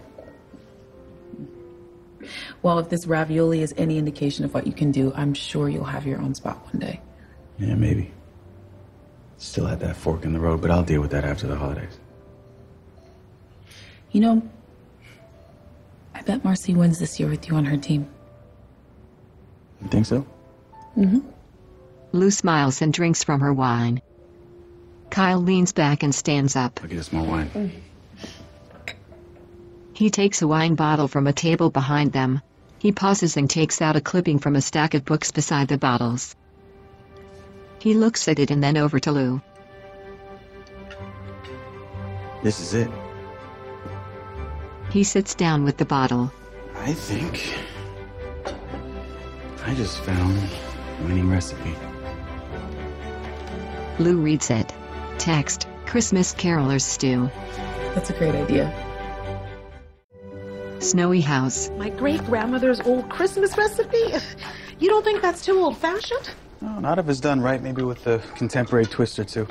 Well, if this ravioli is any indication of what you can do, I'm sure you'll have your own spot one day. Yeah, maybe. Still at that fork in the road, but I'll deal with that after the holidays. You know, I bet Marcy wins this year with you on her team. You think so? Mm-hmm. Lou smiles and drinks from her wine. Kyle leans back and stands up. I'll get us more wine. He takes a wine bottle from a table behind them. He pauses and takes out a clipping from a stack of books beside the bottles. He looks at it and then over to Lou. This is it. He sits down with the bottle. I think I just found a winning recipe. Lou reads it. Text, Christmas carolers stew. That's a great idea. Snowy house. My great-grandmother's old Christmas recipe? You don't think that's too old-fashioned? No, not if it's done right, maybe with a contemporary twist or two.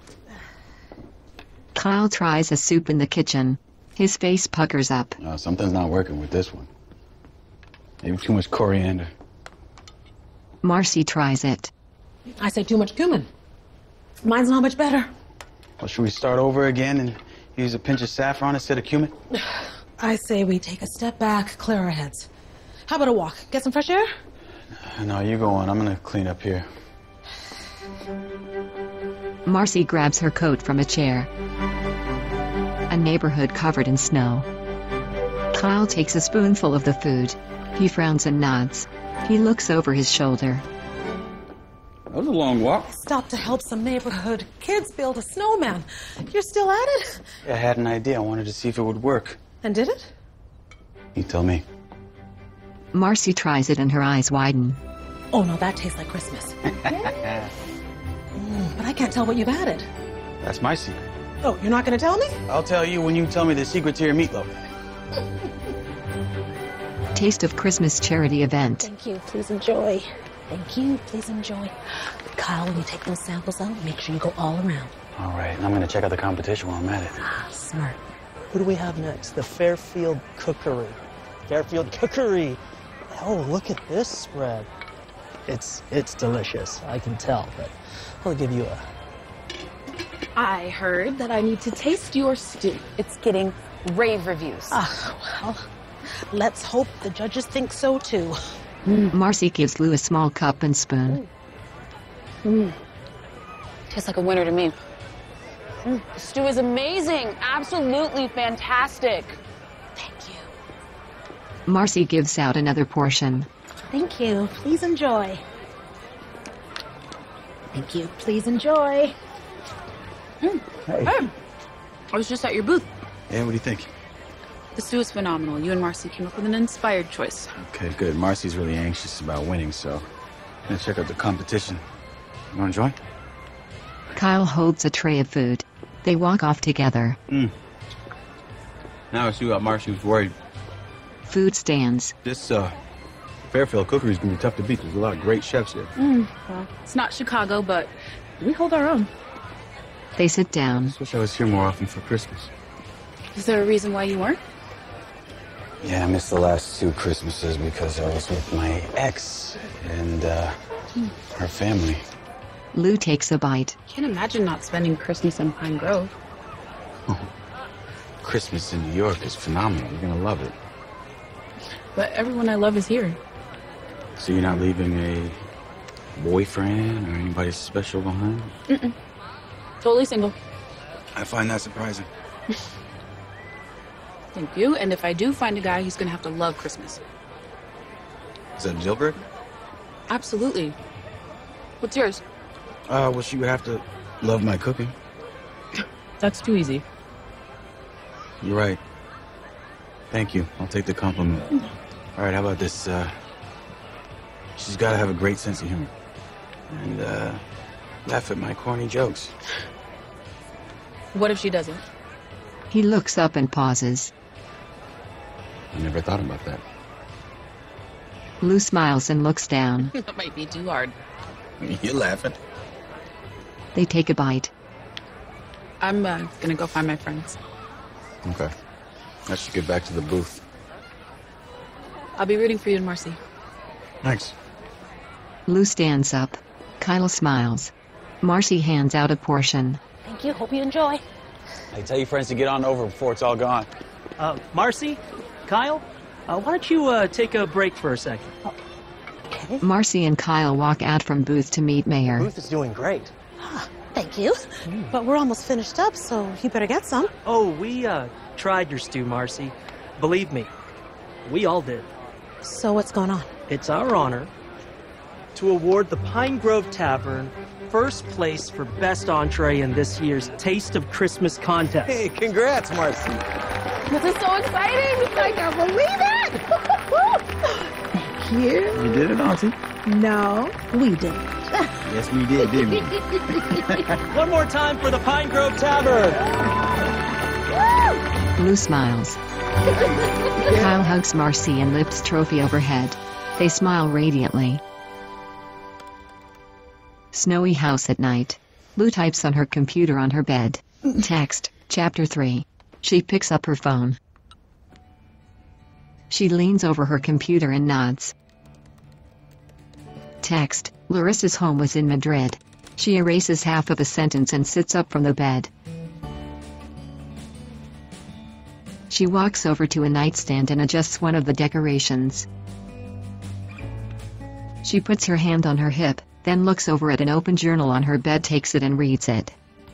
Kyle tries a soup in the kitchen. His face puckers up. Something's not working with this one. Maybe too much coriander. Marcy tries it. I say too much cumin. Mine's not much better. Well, should we start over again and use a pinch of saffron instead of cumin? I say we take a step back, clear our heads. How about a walk? Get some fresh air? No, you go on. I'm gonna clean up here. Marcy grabs her coat from a chair. A neighborhood covered in snow. Kyle takes a spoonful of the food. He frowns and nods. He looks over his shoulder. That was a long walk. Stop to help some neighborhood kids build a snowman. You're still at it? I had an idea. I wanted to see if it would work. And did it? You tell me. Marcy tries it and her eyes widen. Oh, no, that tastes like Christmas. But I can't tell what you've added. That's my secret. Oh, you're not going to tell me? I'll tell you when you tell me the secret to your meatloaf. Taste of Christmas charity event. Thank you. Please enjoy. Thank you. Please enjoy. Kyle, when you take those samples out, make sure you go all around. All right, I'm gonna check out the competition while I'm at it. Smart. Who do we have next? The Fairfield Cookery. Fairfield Cookery. Oh, look at this spread. It's delicious. I can tell, but I'll give you a... I heard that I need to taste your stew. It's getting rave reviews. Well, let's hope the judges think so, too. Marcy gives Lou a small cup and spoon. Tastes like a winner to me. The stew is amazing. Absolutely fantastic. Marcy gives out another portion. Thank you. Please enjoy. Thank you. Please enjoy. Hey. I was just at your booth. Yeah, what do you think? The stew is phenomenal. You and Marcy came up with an inspired choice. Okay, good. Marcy's really anxious about winning, so I'm gonna check out the competition. You wanna join? Kyle holds a tray of food. They walk off together. Now I see what Marcy was worried. Food stands. This Fairfield Cookery is gonna be tough to beat. There's a lot of great chefs here. Well, it's not Chicago, but we hold our own. They sit down. I wish I was here more often for Christmas. Is there a reason why you weren't? Yeah, I missed the last 2 Christmases because I was with my ex and her family. Lou takes a bite. Can't imagine not spending Christmas in Pine Grove. Christmas in New York is phenomenal. You're gonna love it. But everyone I love is here. So you're not leaving a boyfriend or anybody special behind? Totally single. I find that surprising. Thank you. And if I do find a guy, he's gonna have to love Christmas. Is that a deal breaker? Absolutely. What's yours? Well, she would have to love my cooking. That's too easy. You're right. Thank you. I'll take the compliment. All right, how about this? She's got to have a great sense of humor. And, laugh at my corny jokes. What if she doesn't? He looks up and pauses. I never thought about that. Lou smiles and looks down. That might be too hard. You're laughing. They take a bite. I'm gonna go find my friends. Okay. I should get back to the booth. I'll be rooting for you and Marcy. Thanks. Lou stands up. Kyle smiles. Marcy hands out a portion. Thank you. Hope you enjoy. Hey, tell your friends to get on over before it's all gone. Marcy, Kyle, why don't you take a break for a second? Marcy and Kyle walk out from booth to meet Mayor. Booth is doing great. Thank you. But we're almost finished up, so you better get some. Oh, we tried your stew, Marcy. Believe me, we all did. So what's going on? It's our honor to award the Pine Grove Tavern first place for best entree in this year's Taste of Christmas contest. Hey, congrats, Marcy. This is so exciting. I can't believe it. Thank you. You did it, Auntie. No, we didn't. Yes, we did, didn't we? One more time for the Pine Grove Tavern. Lou smiles. Kyle hugs Marcy and lifts trophy overhead. They smile radiantly. Snowy house at night. Lou types on her computer on her bed. Text, Chapter 3. She picks up her phone. She leans over her computer and nods. Text, Larissa's home was in Madrid. She erases half of a sentence and sits up from the bed. She walks over to a nightstand and adjusts one of the decorations. She puts her hand on her hip, then looks over at an open journal on her bed, takes it and reads it.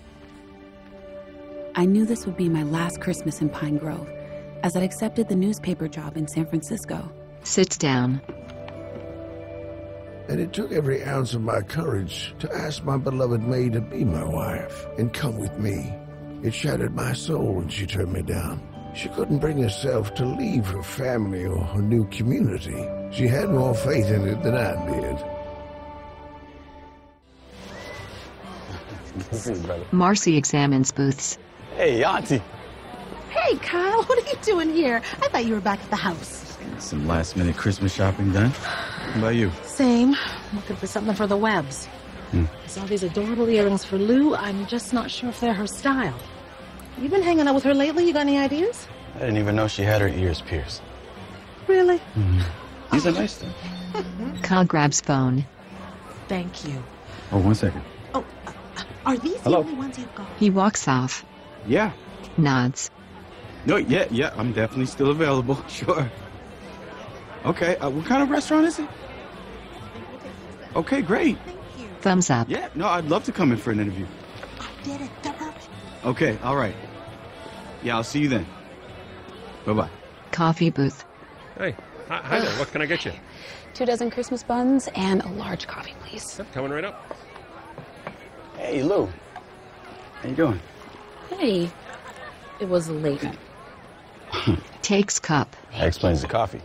I knew this would be my last Christmas in Pine Grove, as I'd accepted the newspaper job in San Francisco. Sits down. And it took every ounce of my courage to ask my beloved May to be my wife and come with me. It shattered my soul when she turned me down. She couldn't bring herself to leave her family or her new community. She had more faith in it than I did. Marcy examines booths. Hey, Auntie. Hey, Kyle, what are you doing here? I thought you were back at the house. Some last-minute Christmas shopping done. How about you? Same. Looking for something for the Webbs. I saw these adorable earrings for Lou. I'm just not sure if they're her style. You been hanging out with her lately? You got any ideas? I didn't even know she had her ears pierced. Really? These are nice, though. Kyle grabs phone. Thank you. Oh, 1 second. Are these Hello? the only ones you've got? He walks off. Yeah. Nods. No, yeah, I'm definitely still available. Sure. Okay, what kind of restaurant is it? Okay, great. Thumbs up. Yeah, no, I'd love to come in for an interview. Did it. Okay, all right. Yeah, I'll see you then. Bye-bye. Coffee booth. Hey, hi there. What can I get you? 2 dozen Christmas buns and a large coffee, please. Coming right up. Hey, Lou. How you doing? Hey, it was a late night. Takes cup. That explains the coffee.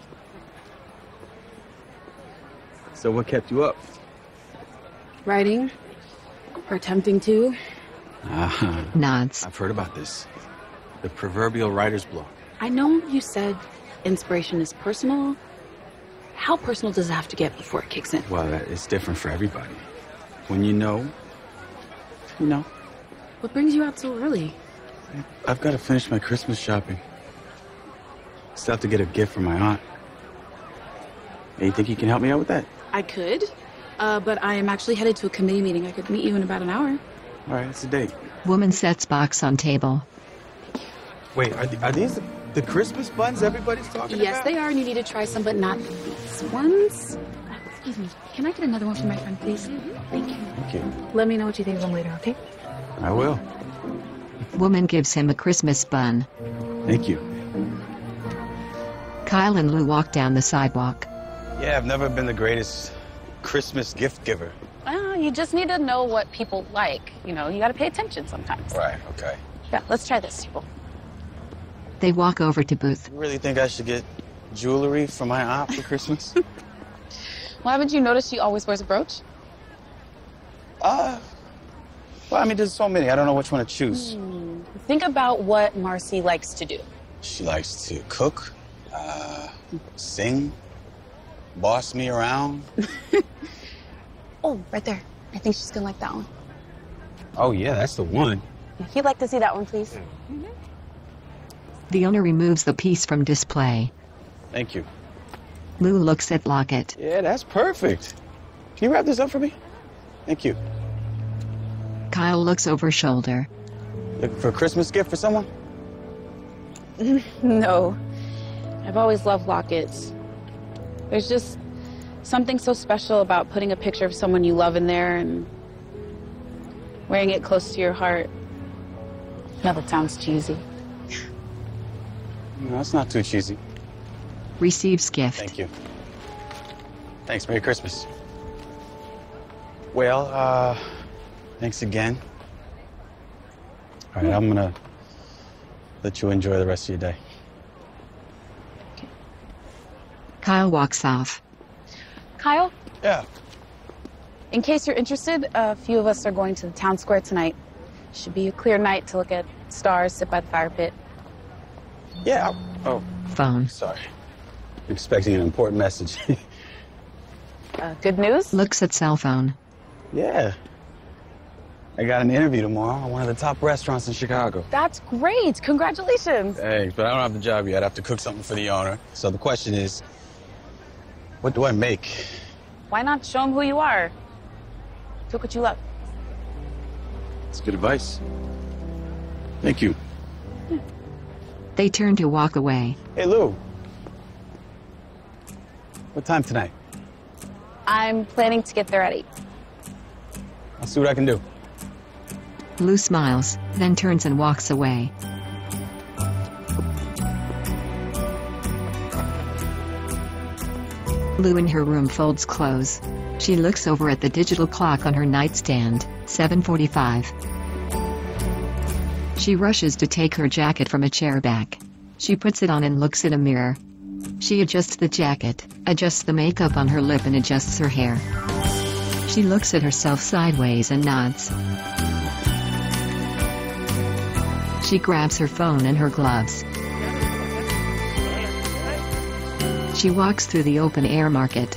So what kept you up? Writing, or attempting to. Nods. I've heard about this. The proverbial writer's block. I know you said inspiration is personal. How personal does it have to get before it kicks in? Well, it's different for everybody. When you know, you know. What brings you out so early? I've got to finish my Christmas shopping. Still have to get a gift for my aunt. Hey, you think you can help me out with that? I could, but I am actually headed to a committee meeting. I could meet you in about an hour. All right, it's a date. Woman sets box on table. Wait, are these the Christmas buns everybody's talking Yes, about? they are, and you need to try some, but not these ones. Excuse me, can I get another one for my friend, please? Thank you. Thank you. Let me know what you think of them later, okay? I will. Woman gives him a Christmas bun. Thank you. Kyle and Lou walk down the sidewalk. Yeah, I've never been the greatest Christmas gift giver. Well, you just need to know what people like. You know, you got to pay attention sometimes. Right, okay. Yeah, let's try this, people. They walk over to booth. You really think I should get jewelry for my aunt for Christmas? Well, haven't you noticed she always wears a brooch? Well, I mean, there's so many. I don't know which one to choose. Think about what Marcy likes to do. She likes to cook, sing, boss me around. Oh, right there. I think she's gonna like that one. Oh, yeah, that's the one. If you'd like to see that one, please. The owner removes the piece from display. Thank you. Lou looks at locket. Yeah, that's perfect. Can you wrap this up for me? Thank you. Kyle looks over shoulder. Looking for a Christmas gift for someone? No. I've always loved lockets. There's just something so special about putting a picture of someone you love in there and wearing it close to your heart. No, that sounds cheesy. No, it's not too cheesy. Receives gift. Thank you. Thanks. Merry Christmas. Well, thanks again. All right, I'm gonna let you enjoy the rest of your day. Kyle walks off. Kyle? Yeah. In case you're interested, a few of us are going to the town square tonight. Should be a clear night to look at stars, sit by the fire pit. Yeah. Oh. Phone. Sorry. I'm expecting an important message. Good news? Looks at cell phone. Yeah. I got an interview tomorrow at one of the top restaurants in Chicago. That's great. Congratulations. Thanks, but I don't have the job yet. I have to cook something for the owner. So the question is, what do I make? Why not show them who you are? Cook what you love. That's good advice. Thank you. They turn to walk away. Hey, Lou. What time tonight? I'm planning to get there at 8. I'll see what I can do. Lou smiles, then turns and walks away. Lou in her room folds clothes. She looks over at the digital clock on her nightstand, 7:45. She rushes to take her jacket from a chair back. She puts it on and looks in a mirror. She adjusts the jacket, adjusts the makeup on her lip and adjusts her hair. She looks at herself sideways and nods. She grabs her phone and her gloves. She walks through the open-air market.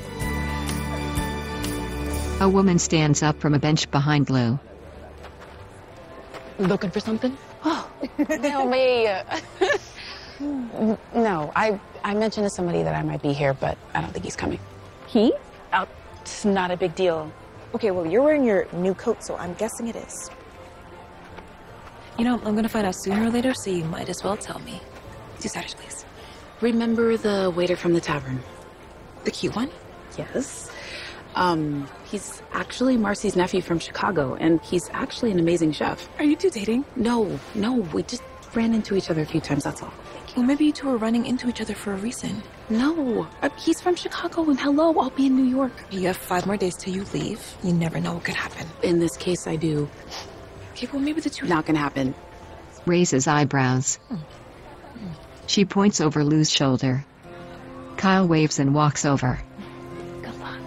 A woman stands up from a bench behind Lou. Looking for something? Oh, no, me. No, I mentioned to somebody that I might be here, but I don't think he's coming. He? Oh, it's not a big deal. Okay, well, you're wearing your new coat, so I'm guessing it is. You know, I'm gonna find out sooner or later, so you might as well tell me. 2 seconds, please. Remember the waiter from the tavern? The cute one? Yes. He's actually Marcy's nephew from Chicago, and he's actually an amazing chef. Are you two dating? No, we just ran into each other a few times, that's all. Well, maybe you two are running into each other for a reason. No, he's from Chicago, and hello, I'll be in New York. You have 5 more days till you leave. You never know what could happen. In this case, I do. Okay, well, maybe the two... Not gonna happen. Raises eyebrows. She points over Lou's shoulder. Kyle waves and walks over. Good luck.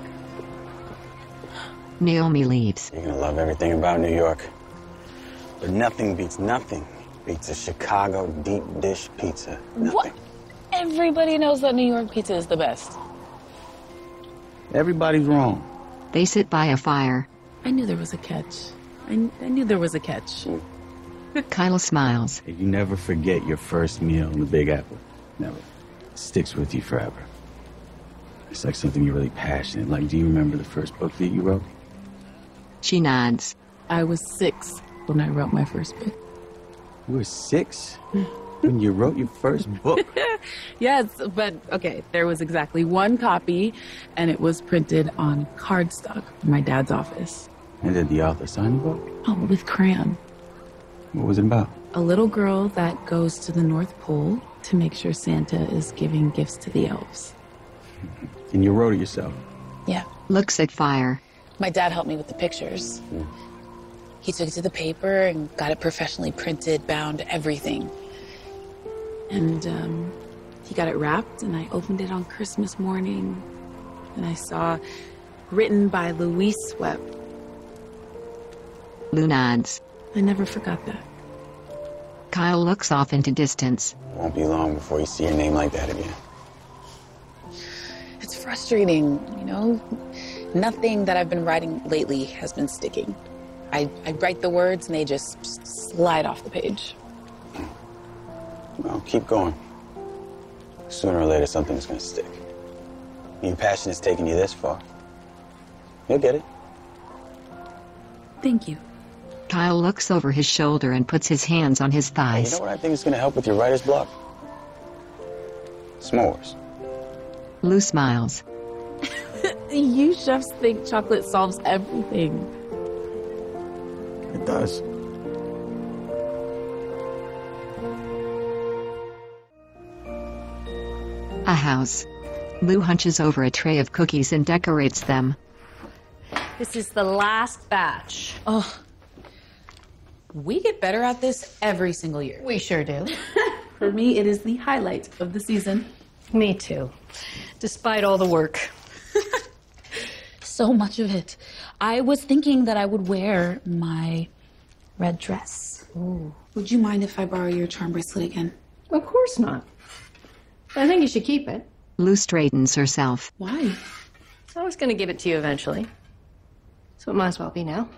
Naomi leaves. You're gonna love everything about New York. But nothing beats a Chicago deep dish pizza. Nothing. What? Everybody knows that New York pizza is the best. Everybody's wrong. They sit by a fire. I knew there was a catch. I knew there was a catch. Kyle smiles. You never forget your first meal in the Big Apple. Never. It sticks with you forever. It's like something you're really passionate. Like, do you remember the first book that you wrote? She nods. I was 6 when I wrote my first book. You were 6 when you wrote your first book? Yes, but okay, there was exactly 1 copy, and it was printed on cardstock in my dad's office. And did the author sign the book? Oh, with crayon. What was it about? A little girl that goes to the North Pole to make sure Santa is giving gifts to the elves. And you wrote it yourself? Yeah. Looks at fire. My dad helped me with the pictures. He took it to the paper and got it professionally printed, bound, everything. And he got it wrapped, and I opened it on Christmas morning, and I saw written by Louise Webb. Lou nods. I never forgot that. Kyle looks off into distance. Won't be long before you see a name like that again. It's frustrating, you know? Nothing that I've been writing lately has been sticking. I write the words and they just slide off the page. Well, keep going. Sooner or later, something's gonna stick. Your passion has taken you this far. You'll get it. Thank you. Kyle looks over his shoulder and puts his hands on his Hey, thighs. you know what I think is gonna help with your writer's block? S'mores. Lou smiles. You chefs think chocolate solves everything. It does. A house. Lou hunches over a tray of cookies and decorates them. This is the last batch. Oh, we get better at this every single year. We sure do. For me, it is the highlight of the season. Me too. Despite all the work. So much of it. I was thinking that I would wear my red dress. Ooh. Would you mind if I borrow your charm bracelet again? Of course not. I think you should keep it. Lou straightens herself. Why? I was going to give it to you eventually. So it might as well be now.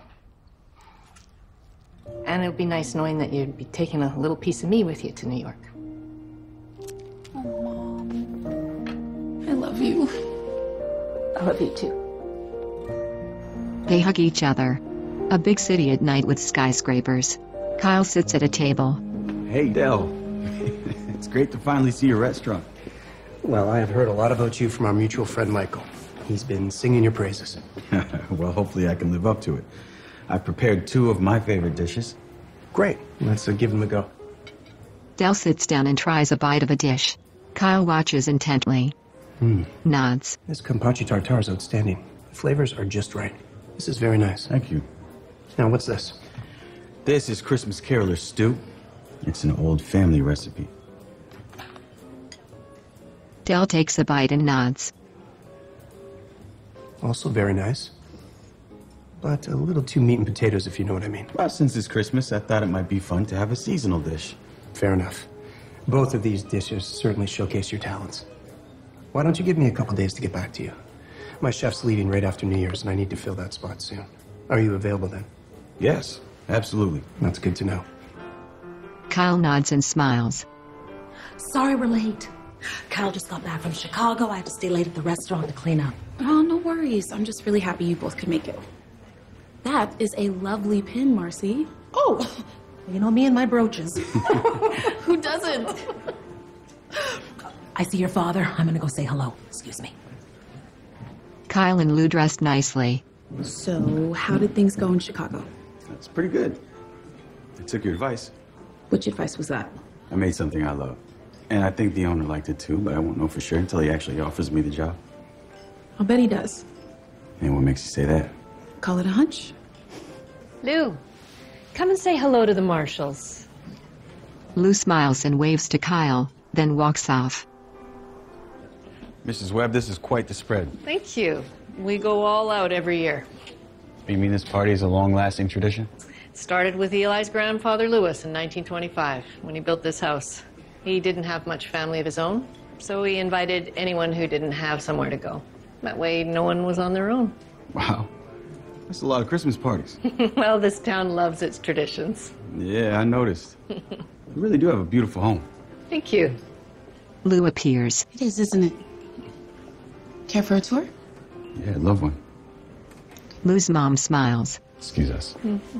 And it would be nice knowing that you'd be taking a little piece of me with you to New York. Oh, Mom. I love you. I love you too. They hug each other. A big city at night with skyscrapers. Kyle sits at a table. Hey, Del. It's great to finally see your restaurant. Well, I have heard a lot about you from our mutual friend, Michael. He's been singing your praises. Well, hopefully I can live up to it. I've prepared 2 of my favorite dishes. Great. Let's give them a go. Del sits down and tries a bite of a dish. Kyle watches intently. Nods. This Kampachi tartare is outstanding. The flavors are just right. This is very nice. Thank you. Now, what's this? This is Christmas Caroler stew. It's an old family recipe. Del takes a bite and nods. Also very nice. But a little too meat and potatoes, if you know what I mean. Well, since it's Christmas, I thought it might be fun to have a seasonal dish. Fair enough. Both of these dishes certainly showcase your talents. Why don't you give me a couple days to get back to you? My chef's leaving right after New Year's, and I need to fill that spot soon. Are you available then? Yes, absolutely. That's good to know. Kyle nods and smiles. Sorry we're late. Kyle just got back from Chicago. I had to stay late at the restaurant to clean up. Oh, no worries. I'm just really happy you both could make it. That is a lovely pin, Marcy. Oh, you know me and my brooches. Who doesn't? I see your father. I'm gonna go say hello. Excuse me. Kyle and Lou dressed nicely. So, how did things go in Chicago? That's pretty good. I took your advice. Which advice was that? I made something I love. And I think the owner liked it too, but I won't know for sure until he actually offers me the job. I'll bet he does. And what makes you say that? Call it a hunch. Lou, come and say hello to the Marshalls. Lou smiles and waves to Kyle, then walks off. Mrs. Webb, this is quite the spread. Thank you. We go all out every year. You mean this party is a long-lasting tradition? It started with Eli's grandfather, Louis, in 1925, when he built this house. He didn't have much family of his own, so he invited anyone who didn't have somewhere to go. That way, no one was on their own. Wow. That's a lot of Christmas parties. Well, this town loves its traditions. Yeah, I noticed. You really do have a beautiful home. Thank you. Lou appears. It is, isn't it? Care for a tour? Yeah, I'd love one. Lou's mom smiles. Excuse us.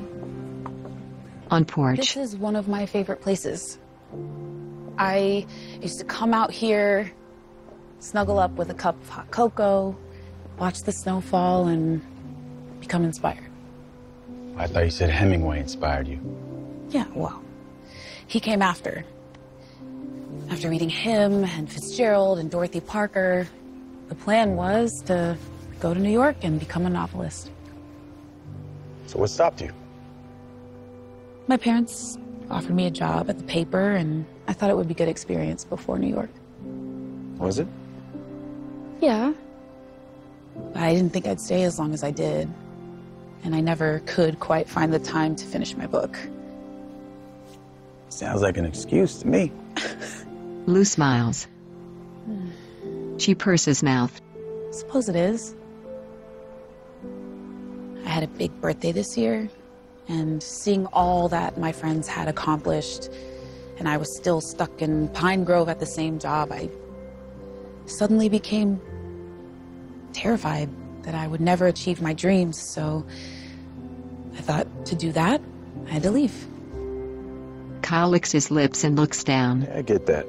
On porch. This is one of my favorite places. I used to come out here, snuggle up with a cup of hot cocoa, watch the snow fall, and become inspired. I thought you said Hemingway inspired you. Yeah, well, he came after. After reading him and Fitzgerald and Dorothy Parker, the plan was to go to New York and become a novelist. So what stopped you? My parents offered me a job at the paper, and I thought it would be a good experience before New York. Was it? Yeah. But I didn't think I'd stay as long as I did. And I never could quite find the time to finish my book. Sounds like an excuse to me. Lou smiles. She purses mouth. Suppose it is. I had a big birthday this year, and seeing all that my friends had accomplished, and I was still stuck in Pine Grove at the same job, I suddenly became terrified that I would never achieve my dreams. So I thought to do that, I had to leave. Kyle licks his lips and looks down. Yeah, I get that.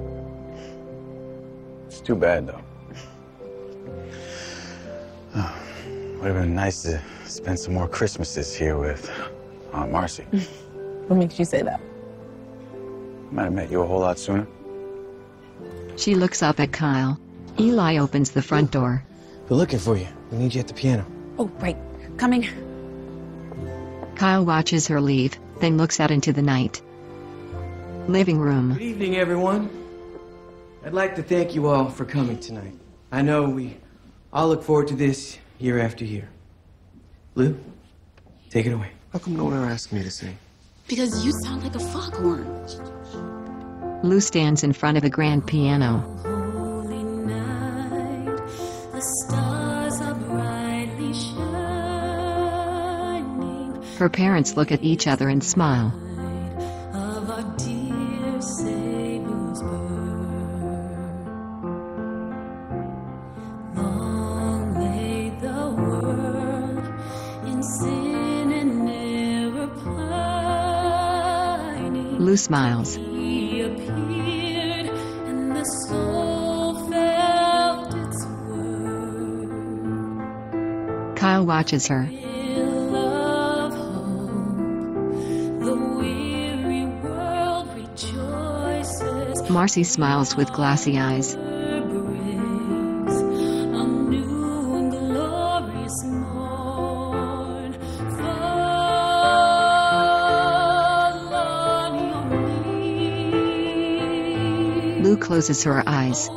It's too bad, though. Would have been nice to spend some more Christmases here with Aunt Marcy. What makes you say that? Might have met you a whole lot sooner. She looks up at Kyle. Eli opens the front door. We're looking for you. We need you at the piano. Oh, right. Coming. Kyle watches her leave, then looks out into the night. Living room. Good evening, everyone. I'd like to thank you all for coming tonight. I know we all look forward to this year after year. Lou, take it away. How come no one ever asked me to sing? Because you sound like a foghorn. Lou stands in front of a grand piano. The stars are brightly shining. Her parents look at each other and smile. Of our dear Savior's birth. Long lay the world in sin and error pining. Lou smiles. He appeared and the soul felt its worth. Kyle watches her. Of hope, the weary world rejoices. Marcy smiles with glassy eyes. Brings a new and glorious morn. Fall on your knees. Lou closes her eyes.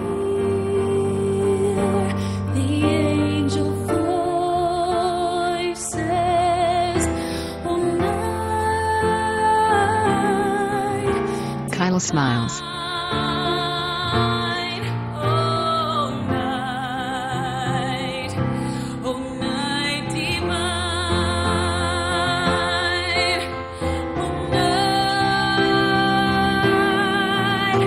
The angel voices all night. Kyle smiles. Oh night divine. Oh night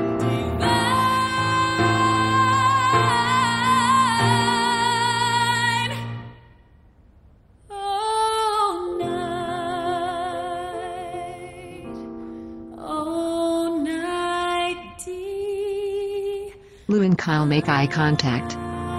divine. Oh night divine. Lou and Kyle make eye contact.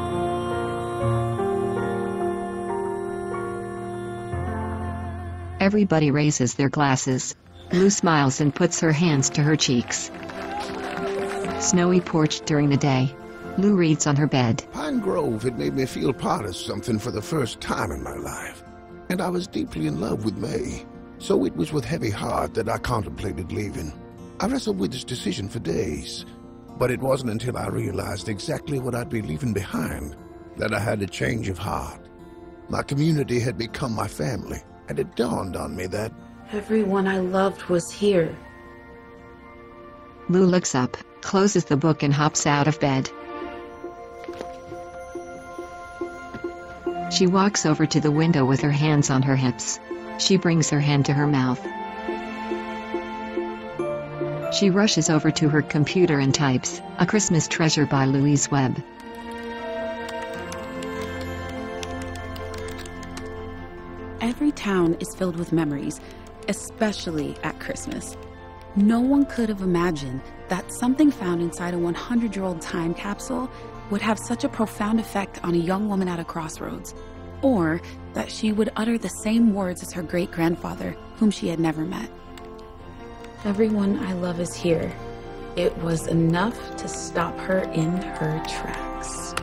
Everybody raises their glasses. Lou smiles and puts her hands to her cheeks. Snowy porch during the day. Lou reads on her bed. Pine Grove had made me feel part of something for the first time in my life. And I was deeply in love with May. So it was with heavy heart that I contemplated leaving. I wrestled with this decision for days. But it wasn't until I realized exactly what I'd be leaving behind that I had a change of heart. My community had become my family, and it dawned on me that Everyone I loved was here. Lou looks up, closes the book and hops out of bed. She walks over to the window with her hands on her hips. She brings her hand to her mouth. She rushes over to her computer and types, "A Christmas Treasure" by Louise Webb. Every town is filled with memories, especially at Christmas. No one could have imagined that something found inside a 100-year-old time capsule would have such a profound effect on a young woman at a crossroads, or that she would utter the same words as her great-grandfather, whom she had never met. Everyone I love is here. It was enough to stop her in her tracks.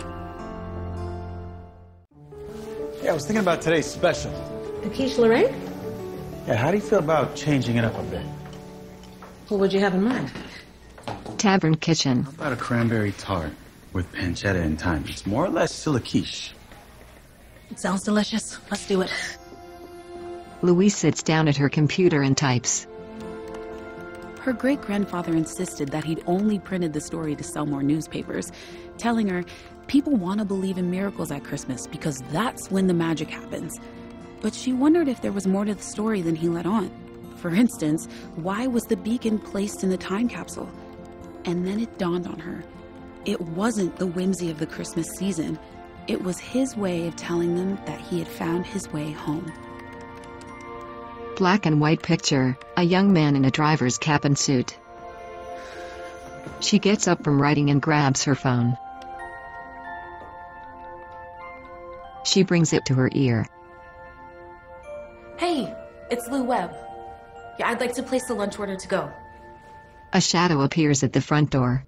Yeah, I was thinking about today's special. The quiche Lorraine? Yeah, how do you feel about changing it up a bit? What would you have in mind? Tavern kitchen. How about a cranberry tart with pancetta and thyme? It's more or less still a quiche. It sounds delicious. Let's do it. Louise sits down at her computer and types. Her great-grandfather insisted that he'd only printed the story to sell more newspapers, telling her, people want to believe in miracles at Christmas because that's when the magic happens. But she wondered if there was more to the story than he let on. For instance, why was the beacon placed in the time capsule? And then it dawned on her. It wasn't the whimsy of the Christmas season. It was his way of telling them that he had found his way home. Black and white picture, a young man in a driver's cap and suit. She gets up from writing and grabs her phone. She brings it to her ear. Hey, it's Lou Webb. Yeah, I'd like to place the lunch order to go. A shadow appears at the front door.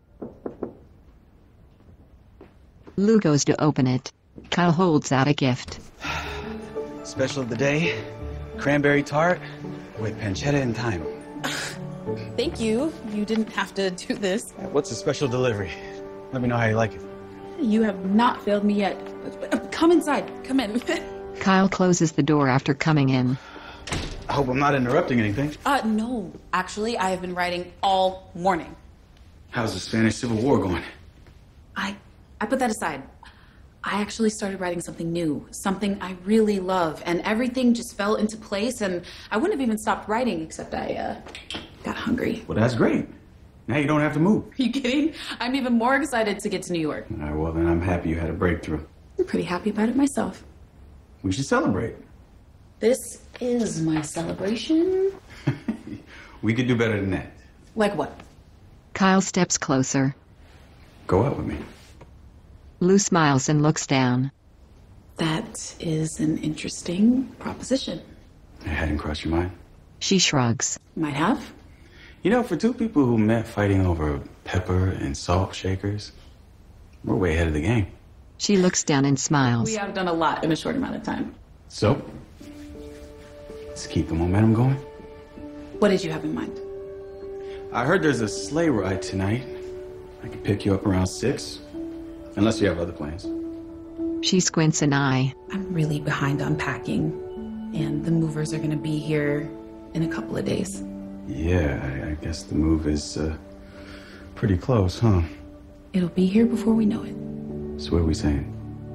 Lou goes to open it. Kyle holds out a gift. Special of the day, cranberry tart with pancetta and thyme. Thank you. You didn't have to do this. What's a special delivery? Let me know how you like it. You have not failed me yet. Come inside. Come in. Kyle closes the door after coming in. I hope I'm not interrupting anything. No. Actually, I have been writing all morning. How's the Spanish Civil War going? I put that aside. I actually started writing something new, something I really love, and everything just fell into place, and I wouldn't have even stopped writing except I got hungry. Well, that's great. Now you don't have to move. Are you kidding? I'm even more excited to get to New York. All right, well, then I'm happy you had a breakthrough. I'm pretty happy about it myself. We should celebrate. This is my celebration. We could do better than that. Like what? Kyle steps closer. Go out with me. Lou smiles and looks down. That is an interesting proposition. It hadn't crossed your mind? She shrugs. Might have. You know, for two people who met fighting over pepper and salt shakers, we're way ahead of the game. She looks down and smiles. We have done a lot in a short amount of time. So, let's keep the momentum going. What did you have in mind? I heard there's a sleigh ride tonight. I can pick you up around 6, unless you have other plans. She squints an eye. I'm really behind on packing, and the movers are going to be here in a couple of days. Yeah, I guess the move is pretty close, huh? It'll be here before we know it. So what are we saying?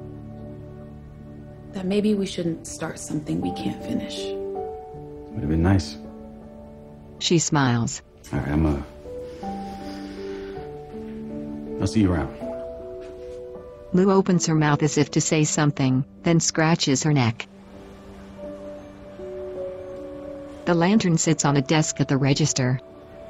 That maybe we shouldn't start something we can't finish. Would have been nice. She smiles. All right, I'll see you around. Lou opens her mouth as if to say something, then scratches her neck. The lantern sits on a desk at the register.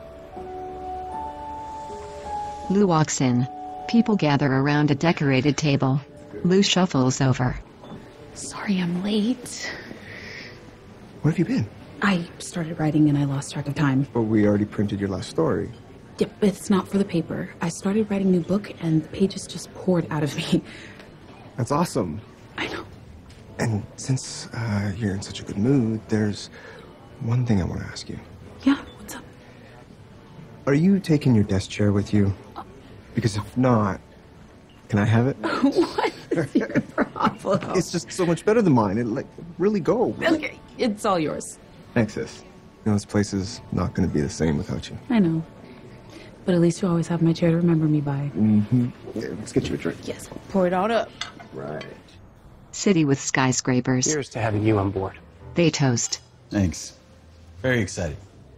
Lou walks in. People gather around a decorated table. Lou shuffles over. Sorry I'm late. Where have you been? I started writing and I lost track of time. But we already printed your last story. Yep, but it's not for the paper. I started writing a new book and the pages just poured out of me. That's awesome. I know. And since you're in such a good mood, there's one thing I want to ask you. Yeah, what's up? Are you taking your desk chair with you? Because if not, can I have it? What is your problem? It's just so much better than mine. It really go. Okay, it's all yours. Thanks, sis. You know, this place is not going to be the same without you. I know. But at least you always have my chair to remember me by. Mm-hmm. Yeah, let's get you a drink. Yes, pour it all up. Right. City with skyscrapers. Here's to having you on board. They toast. Thanks. Very excited.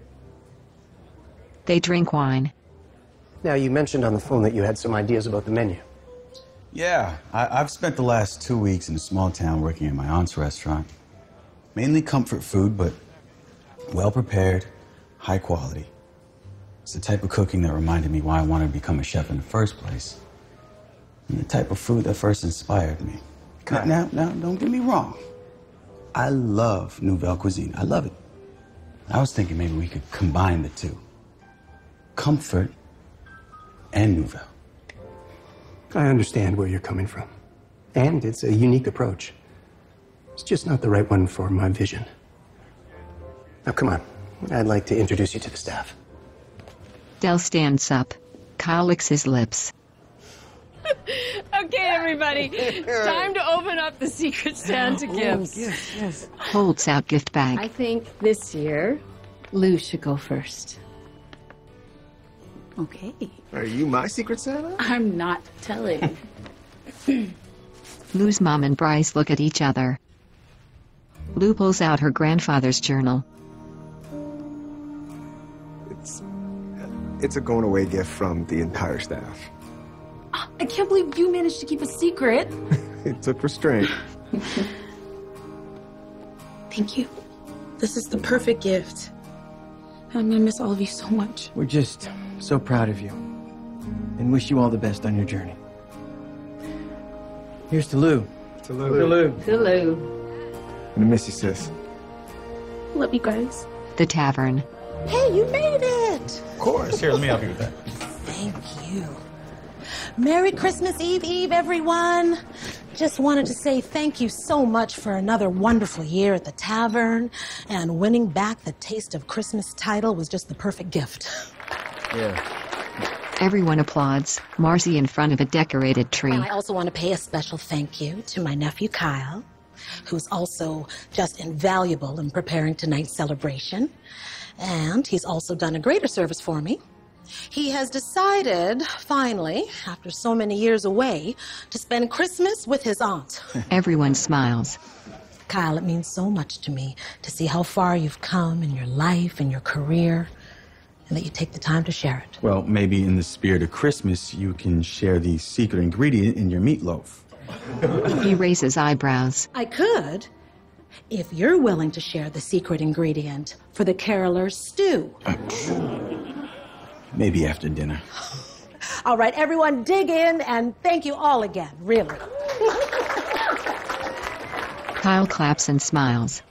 They drink wine. Now, you mentioned on the phone that you had some ideas about the menu. Yeah, I've spent the last 2 weeks in a small town working at my aunt's restaurant. Mainly comfort food, but well prepared, high quality. It's the type of cooking that reminded me why I wanted to become a chef in the first place. And the type of food that first inspired me. Now, don't get me wrong. I love Nouvelle cuisine. I love it. I was thinking maybe we could combine the two. Comfort and Nouvelle. I understand where you're coming from. And it's a unique approach. It's just not the right one for my vision. Now, come on. I'd like to introduce you to the staff. Del stands up. Kyle licks his lips. Okay, everybody. Time to open up the secret Santa gifts. Yes. Holds out gift bag. I think this year, Lou should go first. Okay. Are you my secret Santa? I'm not telling. Lou's mom and Bryce look at each other. Lou pulls out her grandfather's journal. It's a going away gift from the entire staff. I can't believe you managed to keep a secret. It took restraint. Thank you. This is the perfect gift. I'm gonna miss all of you so much. We're just so proud of you and wish you all the best on your journey. Here's to Lou. To Lou. To Lou. I'm gonna miss you, sis. Love you guys. The tavern. Hey, you made it! Of course. Here, let me help you with that. Thank you. Merry Christmas Eve, everyone. Just wanted to say thank you so much for another wonderful year at the tavern, and winning back the Taste of Christmas title was just the perfect gift. Yeah. Everyone applauds, Marcy in front of a decorated tree. And I also want to pay a special thank you to my nephew Kyle, who's also just invaluable in preparing tonight's celebration. And he's also done a greater service for me. He has decided, finally, after so many years away, to spend Christmas with his aunt. Everyone smiles. Kyle, it means so much to me to see how far you've come in your life and your career, and that you take the time to share it. Well, maybe in the spirit of Christmas, you can share the secret ingredient in your meatloaf. He raises eyebrows. I could, if you're willing to share the secret ingredient for the carolers' stew. Maybe after dinner. All right, everyone dig in, and thank you all again, really. Kyle claps and smiles.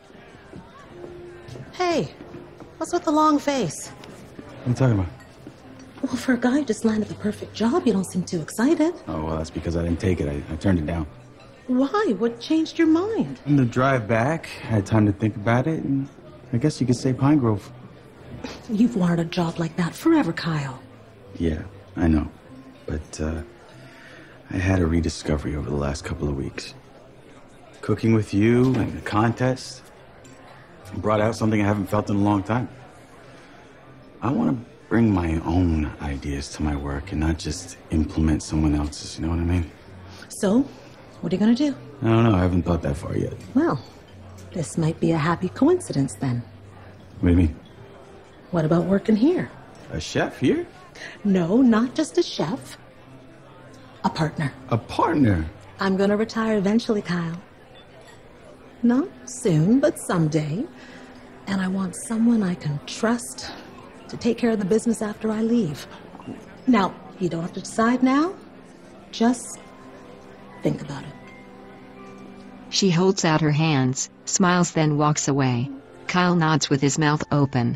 Hey, what's with the long face? What are you talking about? Well, for a guy who just landed the perfect job, you don't seem too excited. Oh, well, that's because I didn't take it. I turned it down. Why? What changed your mind? On the drive back, I had time to think about it, and I guess you could say Pine Grove. You've wanted a job like that forever, Kyle. Yeah, I know. But I had a rediscovery over the last couple of weeks. Cooking with you and the contest brought out something I haven't felt in a long time. I want to bring my own ideas to my work and not just implement someone else's, you know what I mean? So, what are you gonna do? I don't know, I haven't thought that far yet. Well, this might be a happy coincidence then. What do you mean? What about working here? A chef here? No, not just a chef. A partner. A partner? I'm gonna retire eventually, Kyle. Not soon, but someday. And I want someone I can trust to take care of the business after I leave. Now, you don't have to decide now. Just think about it. She holds out her hands, smiles, then walks away. Kyle nods with his mouth open.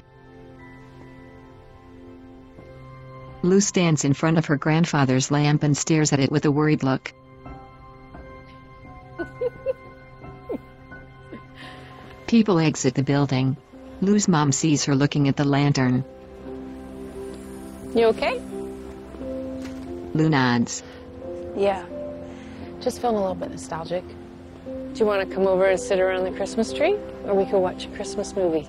Lou stands in front of her grandfather's lamp and stares at it with a worried look. People exit the building. Lou's mom sees her looking at the lantern. You okay? Lou nods. Yeah. Just feeling a little bit nostalgic. Do you want to come over and sit around the Christmas tree? Or we could watch a Christmas movie?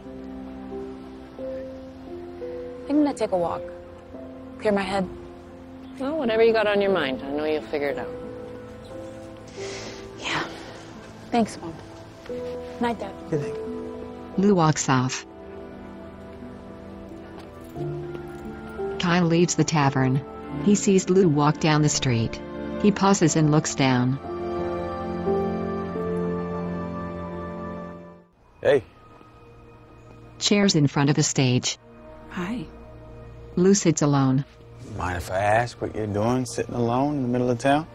I think I'm gonna take a walk. Clear my head. Well, whatever you got on your mind. I know you'll figure it out. Yeah. Thanks, Mom. Night, Dad. Good night. Lou walks off. Kyle leaves the tavern. He sees Lou walk down the street. He pauses and looks down. Hey. Chairs in front of a stage. Hi. Lou sits alone. Mind if I ask what you're doing, sitting alone in the middle of town?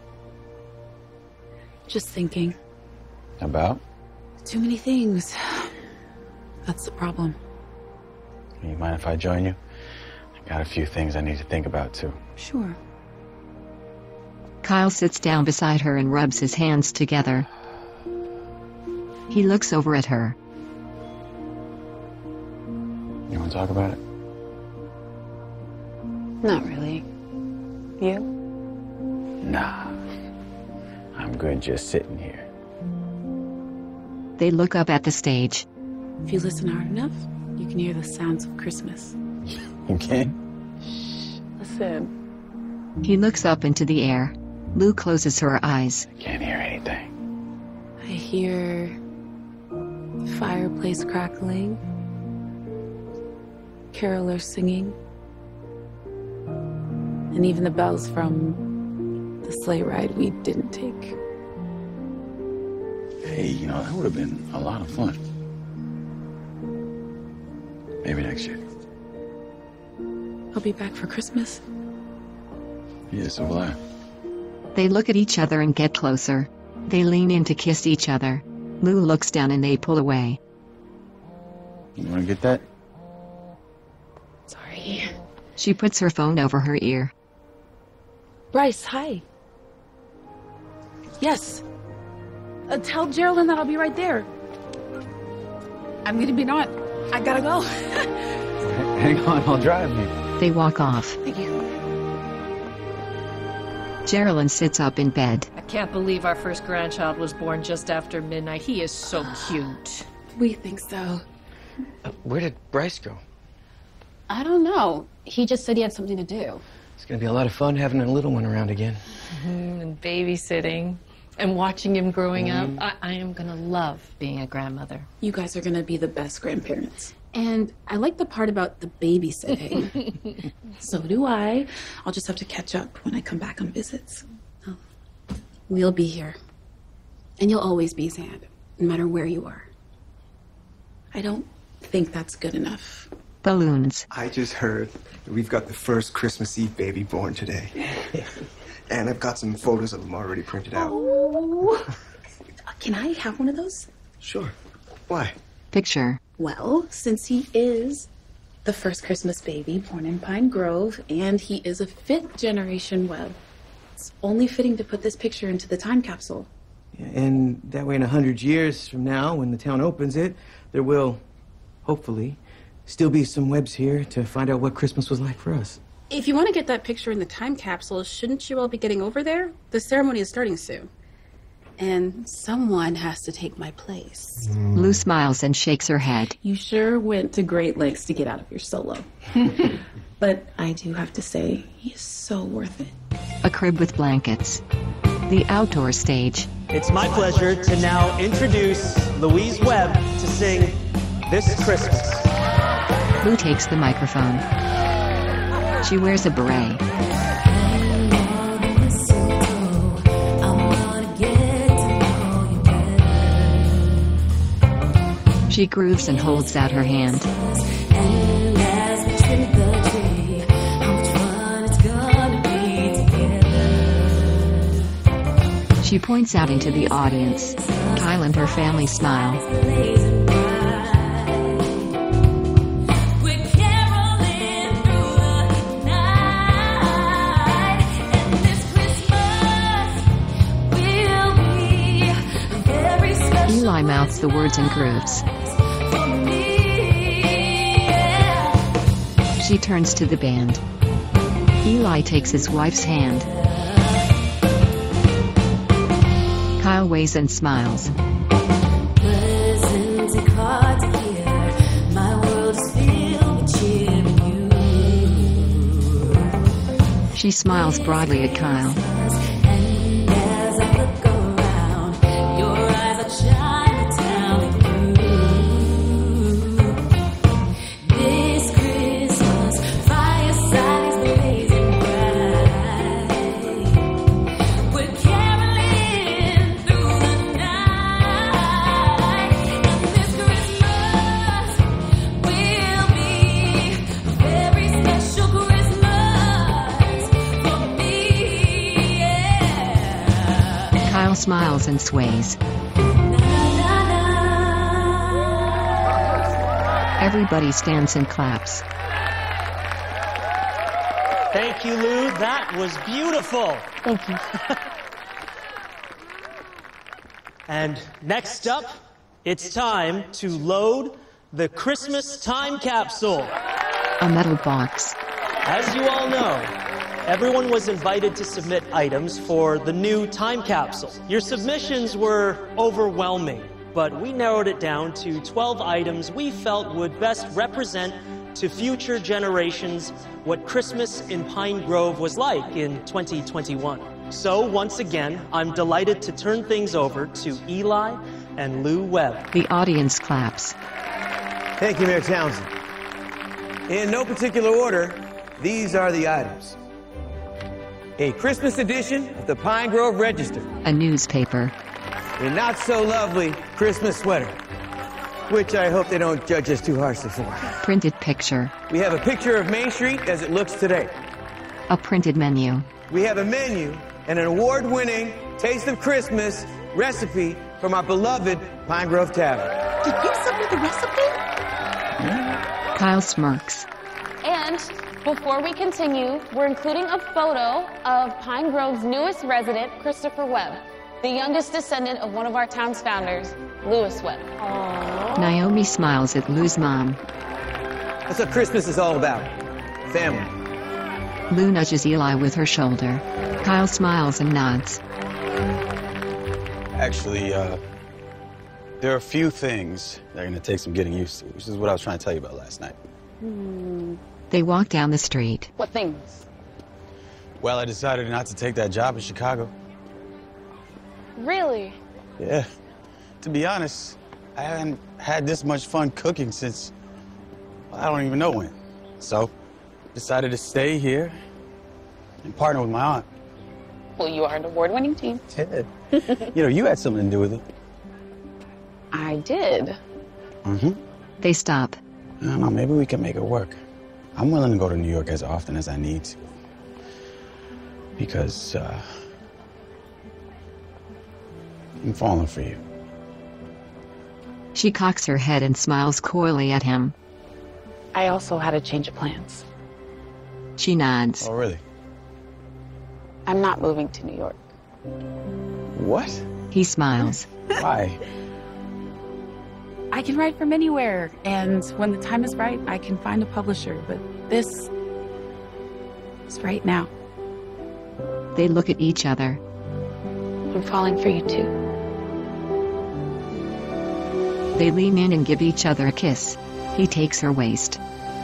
Just thinking. About? Too many things. That's the problem. You mind if I join you? I got a few things I need to think about, too. Sure. Kyle sits down beside her and rubs his hands together. He looks over at her. You want to talk about it? Not really. You? Nah. I'm good just sitting here. They look up at the stage. If you listen hard enough, you can hear the sounds of Christmas. You can? Listen. He looks up into the air. Lou closes her eyes. Can't hear anything. I hear fireplace crackling, carolers singing, and even the bells from the sleigh ride we didn't take. Hey, you know, that would have been a lot of fun. Maybe next year. I'll be back for Christmas. Yeah, so will I. They look at each other and get closer. They lean in to kiss each other. Lou looks down and they pull away. You want to get that? Sorry. She puts her phone over her ear. Bryce, hi. Yes. Tell Geraldine that I'll be right there. I'm gonna be not. I gotta go. Hang on, I'll drive you. They walk off. Thank you. Geraldine sits up in bed. I can't believe our first grandchild was born just after midnight. He is so cute. We think so. Where did Bryce go? I don't know. He just said he had something to do. It's gonna be a lot of fun having a little one around again. And babysitting and watching him growing up. I am gonna love being a grandmother. You guys are gonna be the best grandparents. And I like the part about the babysitting. So do I. I'll just have to catch up when I come back on visits. Oh. We'll be here. And you'll always be sad, no matter where you are. I don't think that's good enough. Balloons. I just heard that we've got the first Christmas Eve baby born today. And I've got some photos of them already printed out. Oh. Can I have one of those? Sure. Why? Picture. Well, since he is the first Christmas baby born in Pine Grove, and he is a 5th generation Webb, it's only fitting to put this picture into the time capsule. And that way in 100 years from now, when the town opens it, there will, hopefully, still be some Webbs here to find out what Christmas was like for us. If you want to get that picture in the time capsule, shouldn't you all be getting over there? The ceremony is starting soon. And someone has to take my place. Lou smiles and shakes her head. You sure went to great lengths to get out of your solo. But I do have to say, he's so worth it. A crib with blankets. The outdoor stage. It's my pleasure to now introduce Louise Webb to sing This Christmas. Lou takes the microphone. She wears a beret. She grooves and holds out her hand. She points out into the audience. Kyle and her family smile. Eli mouths the words and grooves. She turns to the band. Eli takes his wife's hand. Kyle waves and smiles. She smiles broadly at Kyle. Kyle smiles and sways. Everybody stands and claps. Thank you, Lou. That was beautiful. Thank you. And next up, it's time to load the Christmas time capsule. A metal box. As you all know, everyone was invited to submit items for the new time capsule. Your submissions were overwhelming, but we narrowed it down to 12 items we felt would best represent to future generations what Christmas in Pine Grove was like in 2021. So once again, I'm delighted to turn things over to Eli, and Lou Webb. The audience claps. Thank you, Mayor Townsend. In no particular order, these are the items. A Christmas edition of the Pine Grove Register. A newspaper. A not-so-lovely Christmas sweater, which I hope they don't judge us too harshly for. Printed picture. We have a picture of Main Street as it looks today. A printed menu. We have a menu and an award-winning Taste of Christmas recipe from our beloved Pine Grove Tavern. Did you send me the recipe? Kyle smirks. And before we continue, we're including a photo of Pine Grove's newest resident, Christopher Webb, the youngest descendant of one of our town's founders, Lewis Webb. Naomi smiles at Lou's mom. That's what Christmas is all about. Family. Lou nudges Eli with her shoulder. Kyle smiles and nods. Actually, there are a few things that are going to take some getting used to, which is what I was trying to tell you about last night. They walk down the street. What things? Well, I decided not to take that job in Chicago. Really? Yeah. To be honest, I haven't had this much fun cooking since, I don't even know when. So, decided to stay here and partner with my aunt. Well, you are an award-winning team. Yeah. You know, you had something to do with it. I did. Mm-hmm. They stop. I don't know, maybe we can make it work. I'm willing to go to New York as often as I need to. Because, I'm falling for you. She cocks her head and smiles coyly at him. I also had a change of plans. She nods. Oh, really? I'm not moving to New York. What? He smiles. Why? I can write from anywhere, and when the time is right, I can find a publisher, but this is right now. They look at each other. I'm falling for you too. They lean in and give each other a kiss. He takes her waist.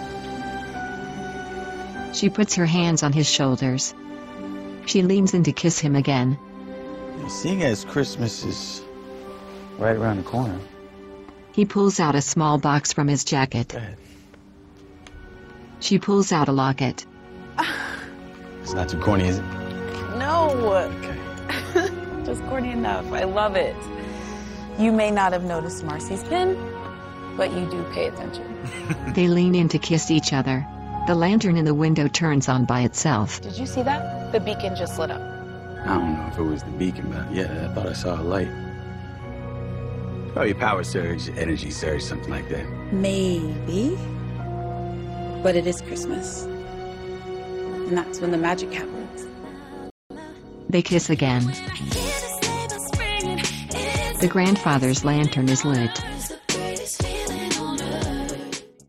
She puts her hands on his shoulders. She leans in to kiss him again. Seeing as Christmas is right around the corner. He pulls out a small box from his jacket. Go ahead. She pulls out a locket. It's not too corny, is it? No. Okay. Just corny enough. I love it. You may not have noticed Marcy's pin, but you do pay attention. They lean in to kiss each other. The lantern in the window turns on by itself. Did you see that? The beacon just lit up. I don't know if it was the beacon, but yeah, I thought I saw a light. Probably power surge, energy surge, something like that. Maybe. But it is Christmas. And that's when the magic happens. They kiss again. The grandfather's lantern is lit.